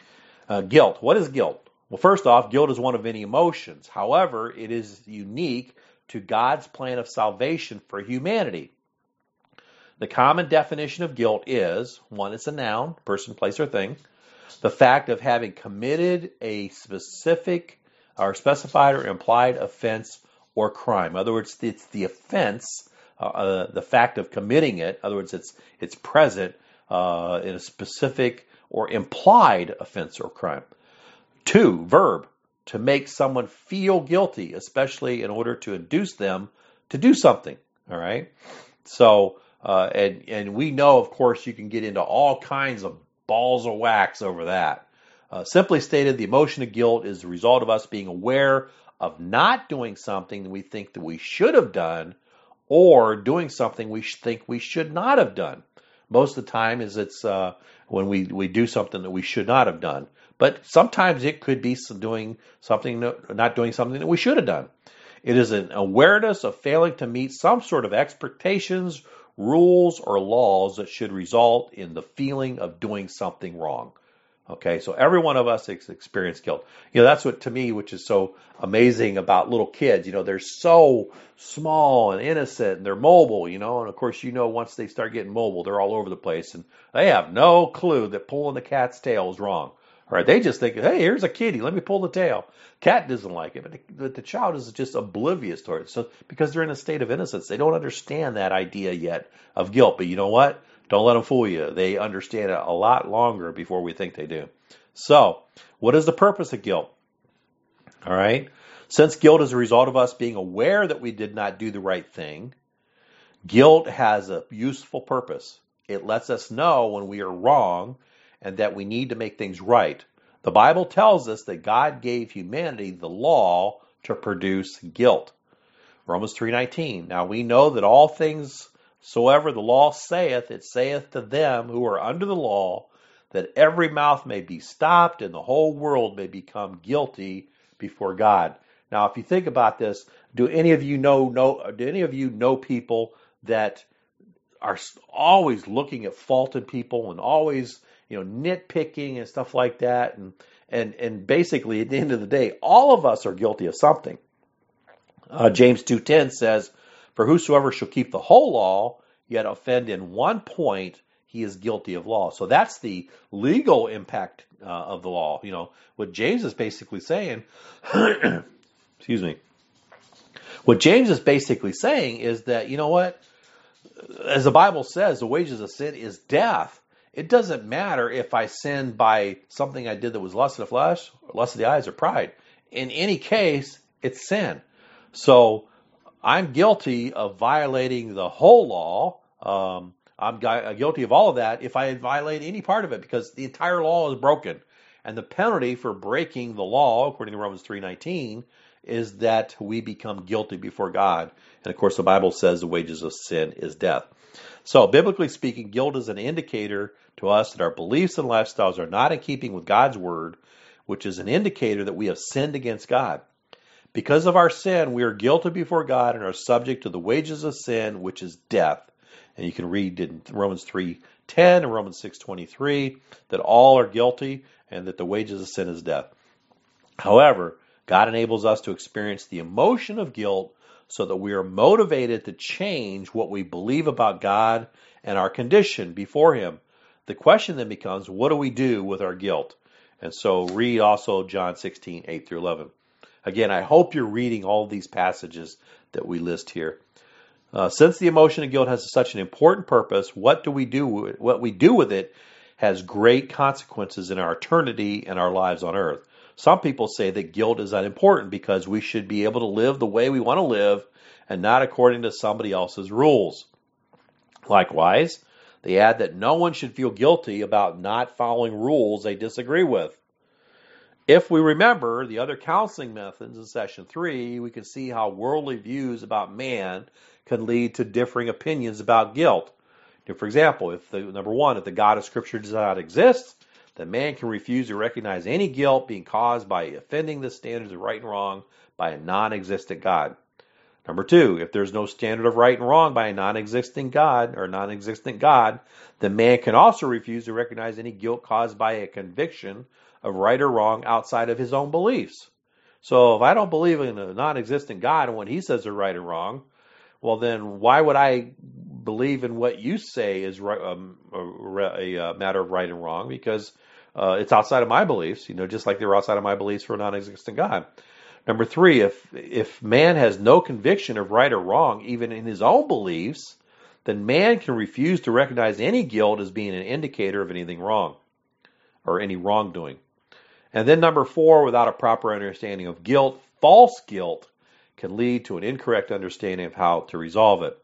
Uh, guilt. What is guilt? Well, first off, guilt is one of many emotions. However, it is unique to God's plan of salvation for humanity. The common definition of guilt is, one, it's a noun, person, place, or thing. The fact of having committed a specific or specified or implied offense or crime. In other words, it's the offense, uh, uh, the fact of committing it. In other words, it's it's present uh, in a specific or implied offense or crime. Two, verb, to make someone feel guilty, especially in order to induce them to do something. All right. So, uh, and and we know, of course, you can get into all kinds of balls of wax over that. Uh, simply stated, the emotion of guilt is the result of us being aware of not doing something that we think that we should have done, or doing something we think we should not have done. Most of the time is it's uh, when we, we do something that we should not have done. But sometimes it could be doing something, not doing something that we should have done. It is an awareness of failing to meet some sort of expectations, rules, or laws that should result in the feeling of doing something wrong. Okay, so every one of us has experienced guilt. You know, that's what, to me, which is so amazing about little kids. You know, they're so small and innocent, and they're mobile, you know. And, of course, you know, once they start getting mobile, they're all over the place. And they have no clue that pulling the cat's tail is wrong. All right, they just think, hey, here's a kitty, let me pull the tail. Cat doesn't like it, but the, but the child is just oblivious to it. So because they're in a state of innocence, they don't understand that idea yet of guilt. But you know what? Don't let them fool you. They understand it a lot longer before we think they do. So, what is the purpose of guilt? All right. Since guilt is a result of us being aware that we did not do the right thing, guilt has a useful purpose. It lets us know when we are wrong and that we need to make things right. The Bible tells us that God gave humanity the law to produce guilt. Romans three nineteen. Now we know that all things soever the law saith, it saith to them who are under the law, that every mouth may be stopped and the whole world may become guilty before God. Now, if you think about this, do any of you know, know do any of you know people that are always looking at fault in people and always, you know, nitpicking and stuff like that? And and and basically, at the end of the day, all of us are guilty of something. Uh, James two ten says, "For whosoever shall keep the whole law, yet offend in one point, he is guilty of law." So that's the legal impact uh, of the law. You know, what James is basically saying, excuse me, what James is basically saying is that, you know what, as the Bible says, the wages of sin is death. It doesn't matter if I sinned by something I did that was lust of the flesh, or lust of the eyes, or pride. In any case, it's sin. So I'm guilty of violating the whole law. Um, I'm guilty of all of that if I violate any part of it, because the entire law is broken. And the penalty for breaking the law, according to Romans three nineteen, is that we become guilty before God. And of course, the Bible says the wages of sin is death. So, biblically speaking, guilt is an indicator to us that our beliefs and lifestyles are not in keeping with God's word, which is an indicator that we have sinned against God. Because of our sin, we are guilty before God and are subject to the wages of sin, which is death. And you can read in Romans three ten and Romans six twenty-three that all are guilty and that the wages of sin is death. However, God enables us to experience the emotion of guilt so that we are motivated to change what we believe about God and our condition before Him. The question then becomes, what do we do with our guilt? And so read also John sixteen, eight through eleven. Again, I hope you're reading all these passages that we list here. Uh, since the emotion of guilt has such an important purpose, what do we do? What we do with it has great consequences in our eternity and our lives on earth. Some people say that guilt is unimportant because we should be able to live the way we want to live and not according to somebody else's rules. Likewise, they add that no one should feel guilty about not following rules they disagree with. If we remember the other counseling methods in session three, we can see how worldly views about man can lead to differing opinions about guilt. For example, if the number one, if the God of Scripture does not exist, then man can refuse to recognize any guilt being caused by offending the standards of right and wrong by a non-existent God. Number two, if there's no standard of right and wrong by a non-existent God or non-existent God, then man can also refuse to recognize any guilt caused by a conviction of right or wrong outside of his own beliefs. So if I don't believe in a non-existent God and what He says are right or wrong, well then why would I believe in what you say is right, um, a, a matter of right and wrong? Because uh, it's outside of my beliefs, you know, just like they're outside of my beliefs for a non-existent God. Number three, if if man has no conviction of right or wrong, even in his own beliefs, then man can refuse to recognize any guilt as being an indicator of anything wrong or any wrongdoing. And then number four, without a proper understanding of guilt, false guilt can lead to an incorrect understanding of how to resolve it.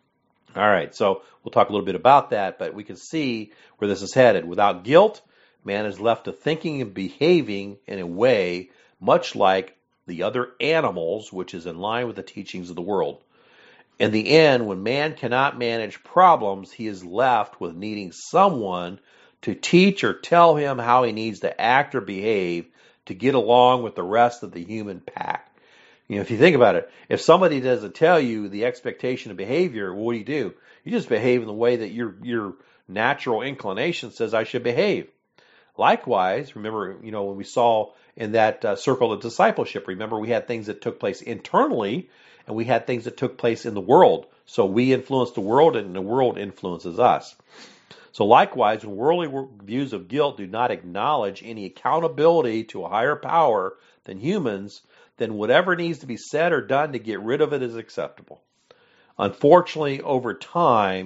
All right, so we'll talk a little bit about that, but we can see where this is headed. Without guilt, man is left to thinking and behaving in a way much like the other animals, which is in line with the teachings of the world. In the end, when man cannot manage problems, he is left with needing someone to teach or tell him how he needs to act or behave to get along with the rest of the human pack. You know, if you think about it, if somebody doesn't tell you the expectation of behavior, what do you do? You just behave in the way that your your natural inclination says I should behave. Likewise, remember, you know, when we saw in that uh, circle of discipleship, remember we had things that took place internally and we had things that took place in the world. So we influence the world and the world influences us. So likewise, when worldly views of guilt do not acknowledge any accountability to a higher power than humans, then whatever needs to be said or done to get rid of it is acceptable. Unfortunately, over time,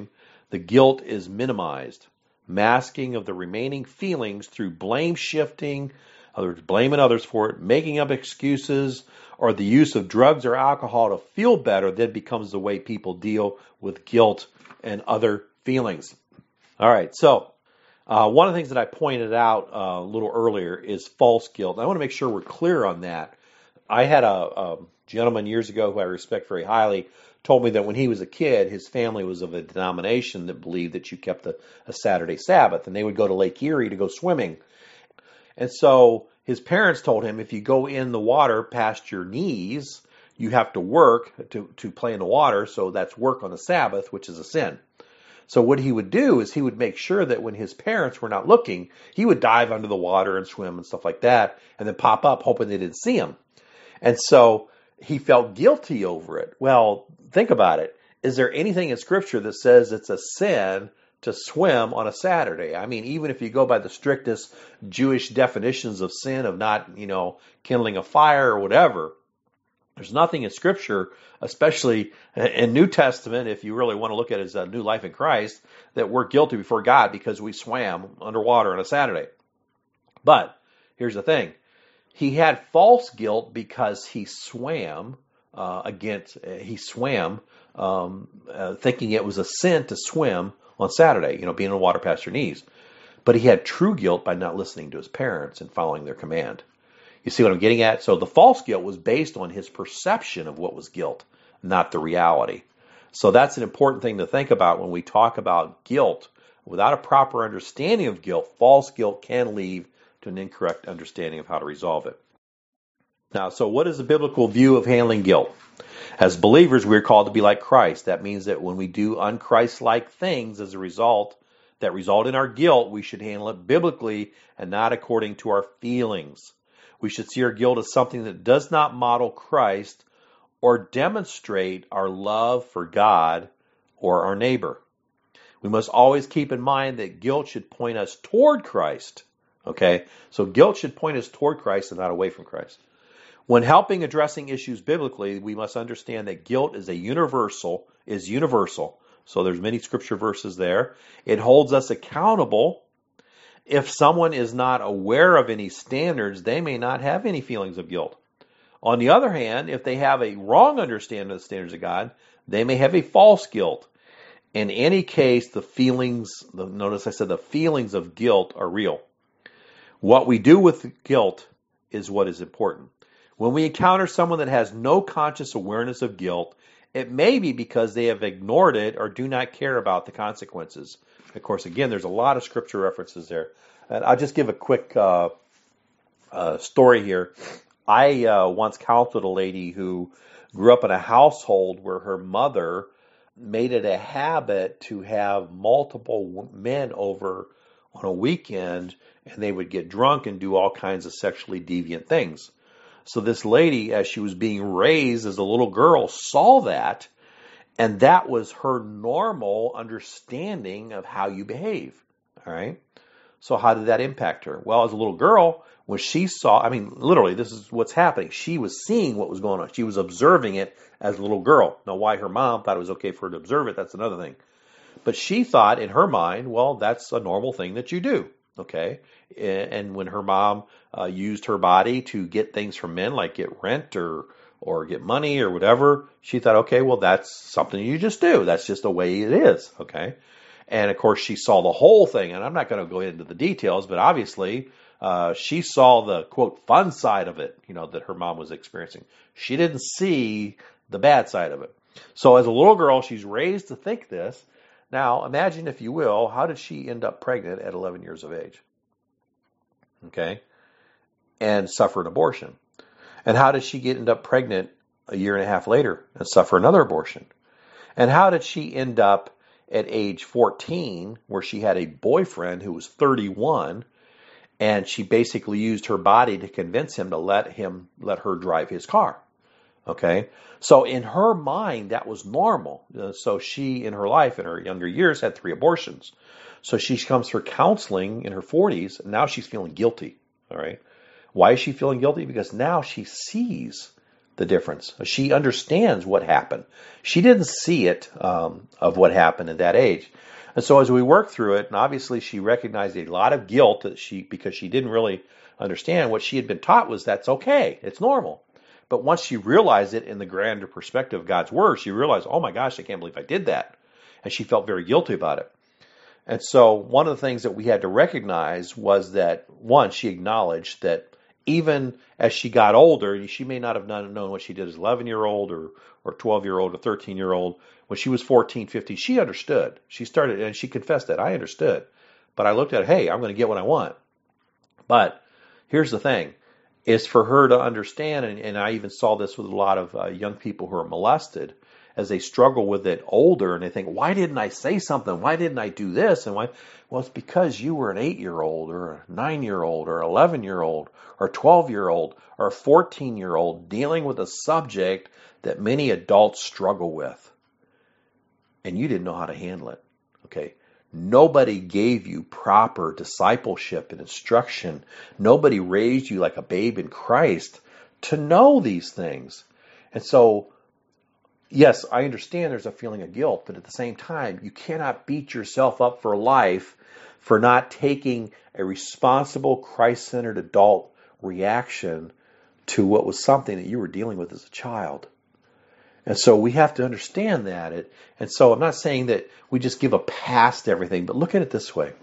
The guilt is minimized. Masking of the remaining feelings through blame shifting, others blaming others for it, making up excuses, or the use of drugs or alcohol to feel better then becomes the way people deal with guilt and other feelings. All right, so uh, one of the things that I pointed out uh, a little earlier is false guilt. I want to make sure we're clear on that. I had a, a gentleman years ago who I respect very highly told me that when he was a kid, his family was of a denomination that believed that you kept a, a Saturday Sabbath, and they would go to Lake Erie to go swimming. And so his parents told him, if you go in the water past your knees, you have to work to, to play in the water, so that's work on the Sabbath, which is a sin. So what he would do is he would make sure that when his parents were not looking, he would dive under the water and swim and stuff like that, and then pop up hoping they didn't see him. And so he felt guilty over it. Well, think about it. Is there anything in Scripture that says it's a sin to swim on a Saturday? I mean, even if you go by the strictest Jewish definitions of sin, of not, you know, kindling a fire or whatever, there's nothing in Scripture, especially in New Testament, if you really want to look at it as a new life in Christ, that we're guilty before God because we swam underwater on a Saturday. But here's the thing. He had false guilt because he swam uh, against, uh, he swam um, uh, thinking it was a sin to swim on Saturday, you know, being in the water past your knees. But he had true guilt by not listening to his parents and following their command. You see what I'm getting at? So the false guilt was based on his perception of what was guilt, not the reality. So that's an important thing to think about when we talk about guilt. Without a proper understanding of guilt, false guilt can lead to an incorrect understanding of how to resolve it. Now, so what is the biblical view of handling guilt? As believers, we're called to be like Christ. That means that when we do un-Christ-like things as a result, that result in our guilt, we should handle it biblically and not according to our feelings. We should see our guilt as something that does not model Christ or demonstrate our love for God or our neighbor. We must always keep in mind that guilt should point us toward Christ. Okay, so guilt should point us toward Christ and not away from Christ. When helping addressing issues biblically, we must understand that guilt is a universal, is universal. So there's many scripture verses there. It holds us accountable. If someone is not aware of any standards, they may not have any feelings of guilt. On the other hand, if they have a wrong understanding of the standards of God, they may have a false guilt. In any case, the feelings, notice I said the feelings of guilt are real. What we do with guilt is what is important. When we encounter someone that has no conscious awareness of guilt, it may be because they have ignored it or do not care about the consequences. Of course, again, there's a lot of scripture references there. And I'll just give a quick uh, uh, story here. I uh, once counseled a lady who grew up in a household where her mother made it a habit to have multiple men over on a weekend, and they would get drunk and do all kinds of sexually deviant things. So this lady, as she was being raised as a little girl, saw that, and that was her normal understanding of how you behave. All right? So how did that impact her? Well, as a little girl, when she saw, I mean, literally, this is what's happening. She was seeing what was going on. She was observing it as a little girl. Now, why her mom thought it was okay for her to observe it, that's another thing. But she thought in her mind, well, that's a normal thing that you do, okay? And when her mom uh, used her body to get things from men, like get rent or or get money or whatever, she thought, okay, well, that's something you just do. That's just the way it is, okay? And, of course, she saw the whole thing, and I'm not going to go into the details, but obviously uh, she saw the, quote, fun side of it, you know, that her mom was experiencing. She didn't see the bad side of it. So as a little girl, she's raised to think this. Now, imagine, if you will, how did she end up pregnant at eleven years of age? Okay? And suffer an abortion. And how did she get end up pregnant a year and a half later and suffer another abortion? And how did she end up at age fourteen, where she had a boyfriend who was thirty-one, and she basically used her body to convince him to let him let her drive his car? Okay, so in her mind, that was normal. Uh, so she, in her life, in her younger years, had three abortions. So she comes for counseling in her forties, and now she's feeling guilty. All right, why is she feeling guilty? Because now she sees the difference. She understands what happened. She didn't see it um, of what happened at that age. And so as we work through it, and obviously she recognized a lot of guilt that she because she didn't really understand what she had been taught was that's okay, it's normal. But once she realized it in the grander perspective of God's word, she realized, oh my gosh, I can't believe I did that. And she felt very guilty about it. And so one of the things that we had to recognize was that, one, she acknowledged that even as she got older, she may not have known what she did as an eleven-year-old or or twelve-year-old or thirteen-year-old. When she was fourteen, fifteen, she understood. She started, and she confessed that, I understood. But I looked at, hey, I'm going to get what I want. But here's the thing, is for her to understand, and, and I even saw this with a lot of uh, young people who are molested, as they struggle with it older, and they think, why didn't I say something? Why didn't I do this? And why? Well, it's because you were an eight-year-old or a nine-year-old or eleven-year-old or twelve-year-old or a fourteen-year-old dealing with a subject that many adults struggle with. And you didn't know how to handle it. Okay? Nobody gave you proper discipleship and instruction. Nobody raised you like a babe in Christ to know these things. And so, yes, I understand there's a feeling of guilt, but at the same time, you cannot beat yourself up for life for not taking a responsible, Christ-centered adult reaction to what was something that you were dealing with as a child. And so we have to understand that. It, and so I'm not saying that we just give a pass to everything, but look at it this way.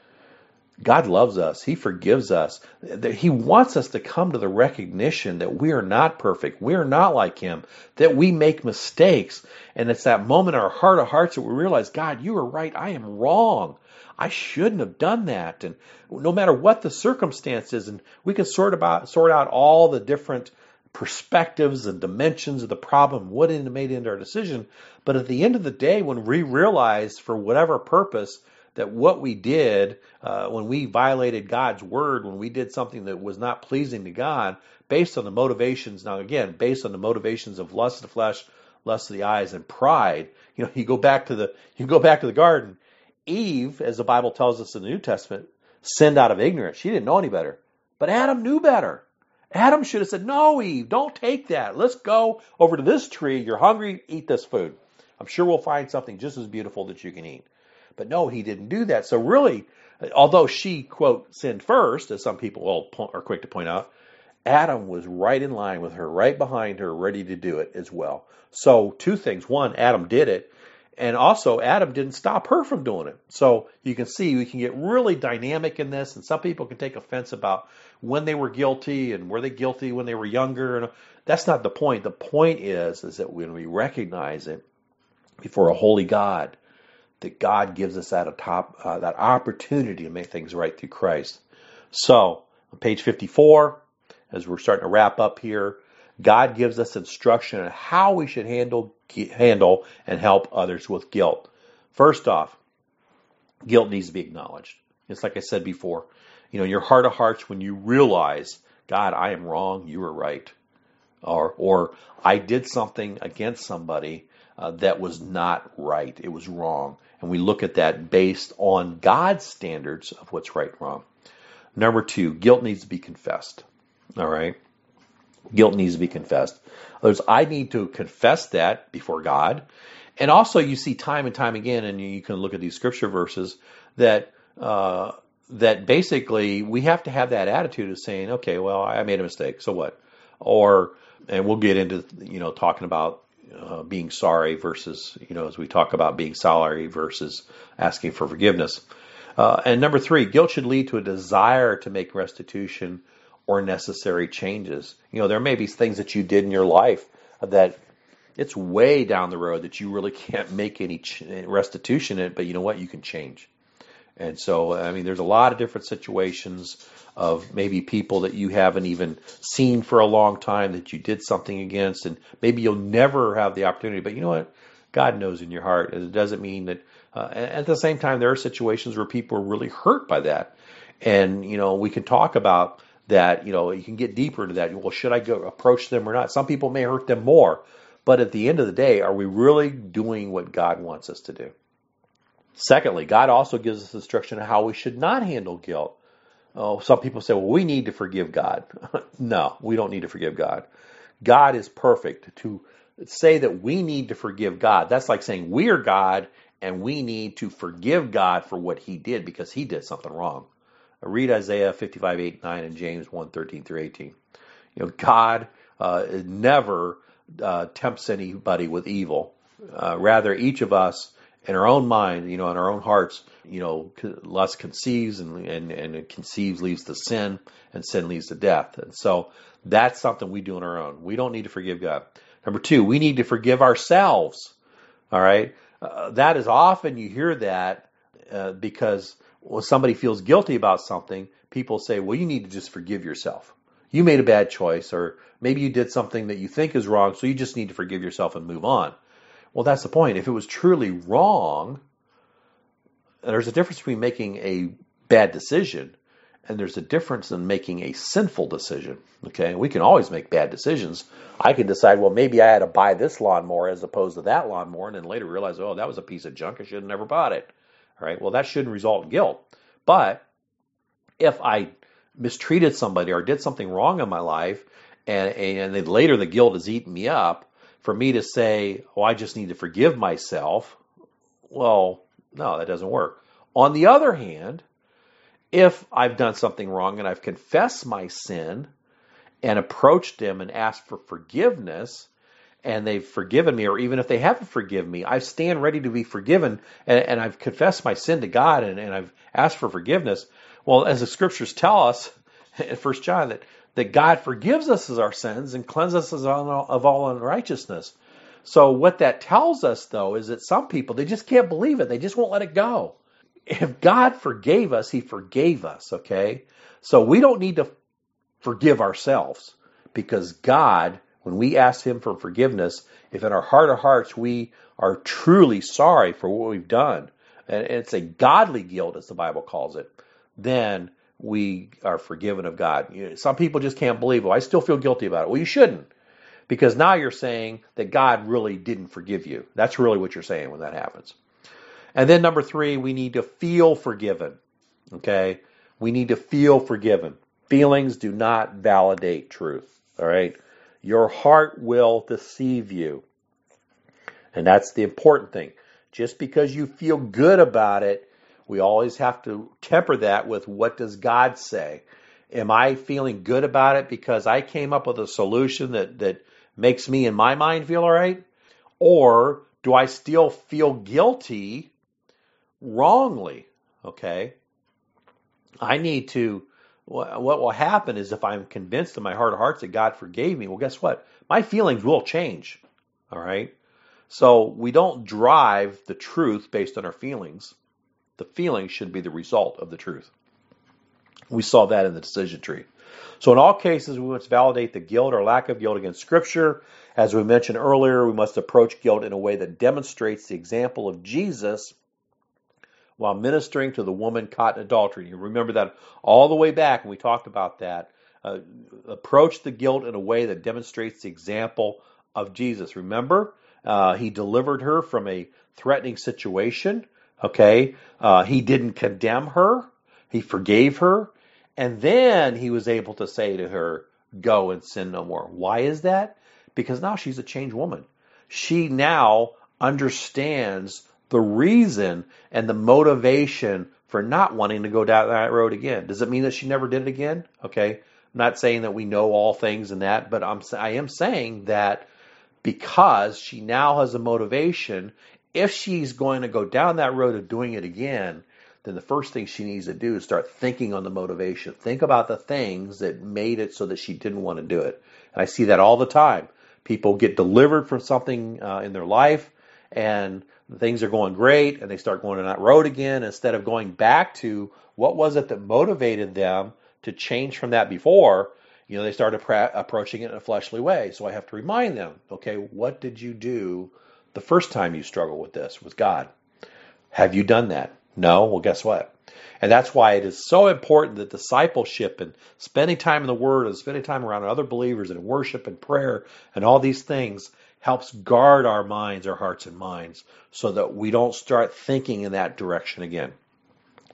God loves us. He forgives us. He wants us to come to the recognition that we are not perfect. We are not like Him, that we make mistakes. And it's that moment in our heart of hearts that we realize, God, you are right. I am wrong. I shouldn't have done that. And no matter what the circumstances, and we can sort about sort out all the different perspectives and dimensions of the problem, what it made into our decision. But at the end of the day, when we realize for whatever purpose that what we did, uh, when we violated God's word, when we did something that was not pleasing to God, based on the motivations, now again, based on the motivations of lust of the flesh, lust of the eyes, and pride, you know, you go back to the you go back to the garden. Eve, as the Bible tells us in the New Testament, sinned out of ignorance. She didn't know any better. But Adam knew better. Adam should have said, no, Eve, don't take that. Let's go over to this tree. You're hungry, eat this food. I'm sure we'll find something just as beautiful that you can eat. But no, he didn't do that. So really, although she, quote, sinned first, as some people are quick to point out, Adam was right in line with her, right behind her, ready to do it as well. So two things. One, Adam did it. And also, Adam didn't stop her from doing it. So you can see we can get really dynamic in this. And some people can take offense about when they were guilty and were they guilty when they were younger. And that's not the point. The point is, is that when we recognize it before a holy God, that God gives us that, top, uh, that opportunity to make things right through Christ. So on page fifty-four, as we're starting to wrap up here, God gives us instruction on how we should handle handle and help others with guilt. First off, guilt needs to be acknowledged. It's like I said before, you know, your heart of hearts when you realize, God, I am wrong, you are right. Or, or I did something against somebody uh, that was not right. It was wrong. And we look at that based on God's standards of what's right and wrong. Number two, guilt needs to be confessed. All right? Guilt needs to be confessed. Others, I need to confess that before God. And also you see time and time again, and you can look at these scripture verses, that uh, that basically we have to have that attitude of saying, okay, well, I made a mistake, so what? Or, and we'll get into, you know, talking about uh, being sorry versus, you know, as we talk about being sorry versus asking for forgiveness. Uh, and number three, guilt should lead to a desire to make restitution or necessary changes. You know, there may be things that you did in your life that it's way down the road that you really can't make any ch- restitution in it, but you know what? You can change. And so, I mean, there's a lot of different situations of maybe people that you haven't even seen for a long time that you did something against, and maybe you'll never have the opportunity, but you know what? God knows in your heart. And it doesn't mean that, uh, at the same time, there are situations where people are really hurt by that. And, you know, we can talk about that, you know, you can get deeper into that. Well, should I go approach them or not? Some people may hurt them more. But at the end of the day, are we really doing what God wants us to do? Secondly, God also gives us instruction on how we should not handle guilt. Oh, some people say, well, we need to forgive God. No, we don't need to forgive God. God is perfect. To say that we need to forgive God, that's like saying we're God and we need to forgive God for what he did because he did something wrong. Read Isaiah fifty-five, eight, nine, and James one, thirteen through eighteen. You know, God uh, never uh, tempts anybody with evil. Uh, rather, each of us, in our own mind, you know, in our own hearts, you know, lust conceives, and and, and it conceives leads to sin, and sin leads to death. And so that's something we do on our own. We don't need to forgive God. Number two, we need to forgive ourselves. All right, uh, that is often you hear that uh, because when somebody feels guilty about something, people say, well, you need to just forgive yourself. You made a bad choice, or maybe you did something that you think is wrong, so you just need to forgive yourself and move on. Well, that's the point. If it was truly wrong, there's a difference between making a bad decision and there's a difference in making a sinful decision. Okay, we can always make bad decisions. I can decide, well, maybe I had to buy this lawnmower as opposed to that lawnmower, and then later realize, oh, that was a piece of junk. I should have never bought it. All right, well, that shouldn't result in guilt. But if I mistreated somebody or did something wrong in my life, and, and then later the guilt has eaten me up, for me to say, oh, I just need to forgive myself, well, no, that doesn't work. On the other hand, if I've done something wrong and I've confessed my sin and approached them and asked for forgiveness, and they've forgiven me, or even if they haven't forgiven me, I stand ready to be forgiven, and, and I've confessed my sin to God, and, and I've asked for forgiveness. Well, as the scriptures tell us in First John, that, that God forgives us as our sins and cleanses us of all unrighteousness. So what that tells us, though, is that some people, they just can't believe it. They just won't let it go. If God forgave us, he forgave us, okay? So we don't need to forgive ourselves, because God, when we ask him for forgiveness, if in our heart of hearts we are truly sorry for what we've done, and it's a godly guilt, as the Bible calls it, then we are forgiven of God. You know, some people just can't believe, oh, I still feel guilty about it. Well, you shouldn't, because now you're saying that God really didn't forgive you. That's really what you're saying when that happens. And then number three, we need to feel forgiven. Okay? We need to feel forgiven. Feelings do not validate truth. All right? Your heart will deceive you. And that's the important thing. Just because you feel good about it, we always have to temper that with, what does God say? Am I feeling good about it because I came up with a solution that, that makes me in my mind feel all right? Or do I still feel guilty wrongly? Okay? I need to, what will happen is, if I'm convinced in my heart of hearts that God forgave me, well, guess what? My feelings will change. All right? So we don't drive the truth based on our feelings. The feeling should be the result of the truth. We saw that in the decision tree. So in all cases, we must validate the guilt or lack of guilt against Scripture. As we mentioned earlier, we must approach guilt in a way that demonstrates the example of Jesus while ministering to the woman caught in adultery. You remember that all the way back, and we talked about that. Uh, approach the guilt in a way that demonstrates the example of Jesus. Remember, uh, he delivered her from a threatening situation. Okay, uh, he didn't condemn her. He forgave her. And then he was able to say to her, go and sin no more. Why is that? Because now she's a changed woman. She now understands the reason and the motivation for not wanting to go down that road again. Does it mean that she never did it again? Okay, I'm not saying that we know all things in that, but I'm, I am saying that because she now has a motivation, if she's going to go down that road of doing it again, then the first thing she needs to do is start thinking on the motivation. Think about the things that made it so that she didn't want to do it. And I see that all the time. People get delivered from something uh, in their life, and things are going great, and they start going on that road again, instead of going back to what was it that motivated them to change from that before. You know, they started pra- approaching it in a fleshly way. So I have to remind them, okay, what did you do the first time you struggled with this, with God? Have you done that? No? Well, guess what? And that's why it is so important that discipleship and spending time in the Word and spending time around other believers and worship and prayer and all these things helps guard our minds, our hearts and minds, so that we don't start thinking in that direction again.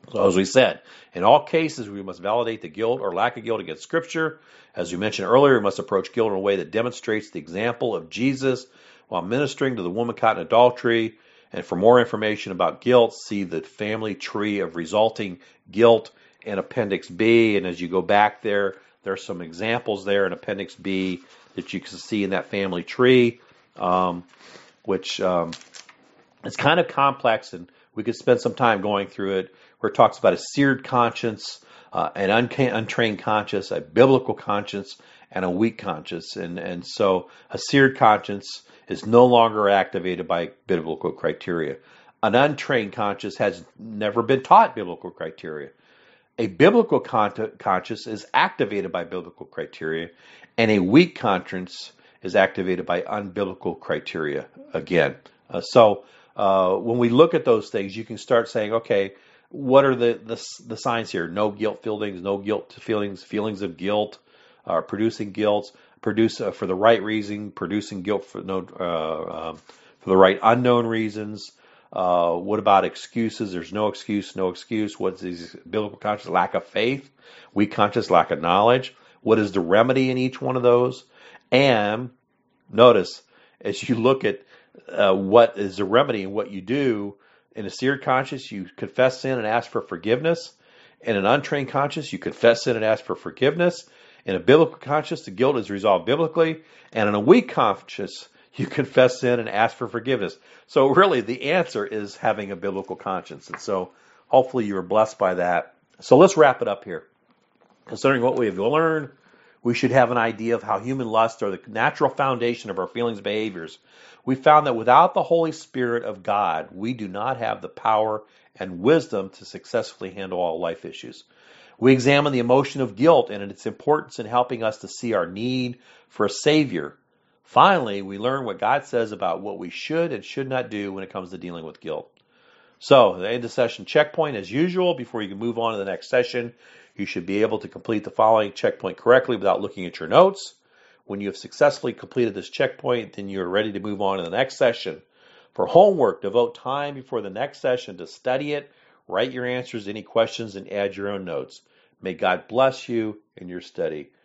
So as we said, in all cases, we must validate the guilt or lack of guilt against Scripture. As we mentioned earlier, we must approach guilt in a way that demonstrates the example of Jesus while ministering to the woman caught in adultery. And for more information about guilt, see the family tree of resulting guilt in Appendix B. And as you go back there, there are some examples there in Appendix B that you can see in that family tree, um, which um, is kind of complex, and we could spend some time going through it, where it talks about a seared conscience, uh, an unca- untrained conscience, a biblical conscience, and a weak conscience. And, and so a seared conscience is no longer activated by biblical criteria. An untrained conscience has never been taught biblical criteria. A biblical con- conscience is activated by biblical criteria, and a weak conscience is activated by unbiblical criteria again. Uh, so uh, when we look at those things, you can start saying, okay, what are the, the, the signs here? No guilt feelings, no guilt feelings, feelings of guilt, uh, producing guilt, produce uh, for the right reason, producing guilt for no uh, um, for the right unknown reasons. Uh, what about excuses? There's no excuse, no excuse. What's these biblical conscience? Lack of faith, weak conscience, lack of knowledge. What is the remedy in each one of those? And notice, as you look at uh, what is the remedy and what you do, in a seared conscience, you confess sin and ask for forgiveness. In an untrained conscience, you confess sin and ask for forgiveness. In a biblical conscience, the guilt is resolved biblically. And in a weak conscience, you confess sin and ask for forgiveness. So really, the answer is having a biblical conscience. And so hopefully you were blessed by that. So let's wrap it up here. Considering what we have learned, we should have an idea of how human lusts are the natural foundation of our feelings and behaviors. We found that without the Holy Spirit of God, we do not have the power and wisdom to successfully handle all life issues. We examine the emotion of guilt and its importance in helping us to see our need for a Savior. Finally, we learn what God says about what we should and should not do when it comes to dealing with guilt. So, the end of session checkpoint, as usual, before you can move on to the next session, you should be able to complete the following checkpoint correctly without looking at your notes. When you have successfully completed this checkpoint, then you are ready to move on to the next session. For homework, devote time before the next session to study it, write your answers, any questions, and add your own notes. May God bless you in your study.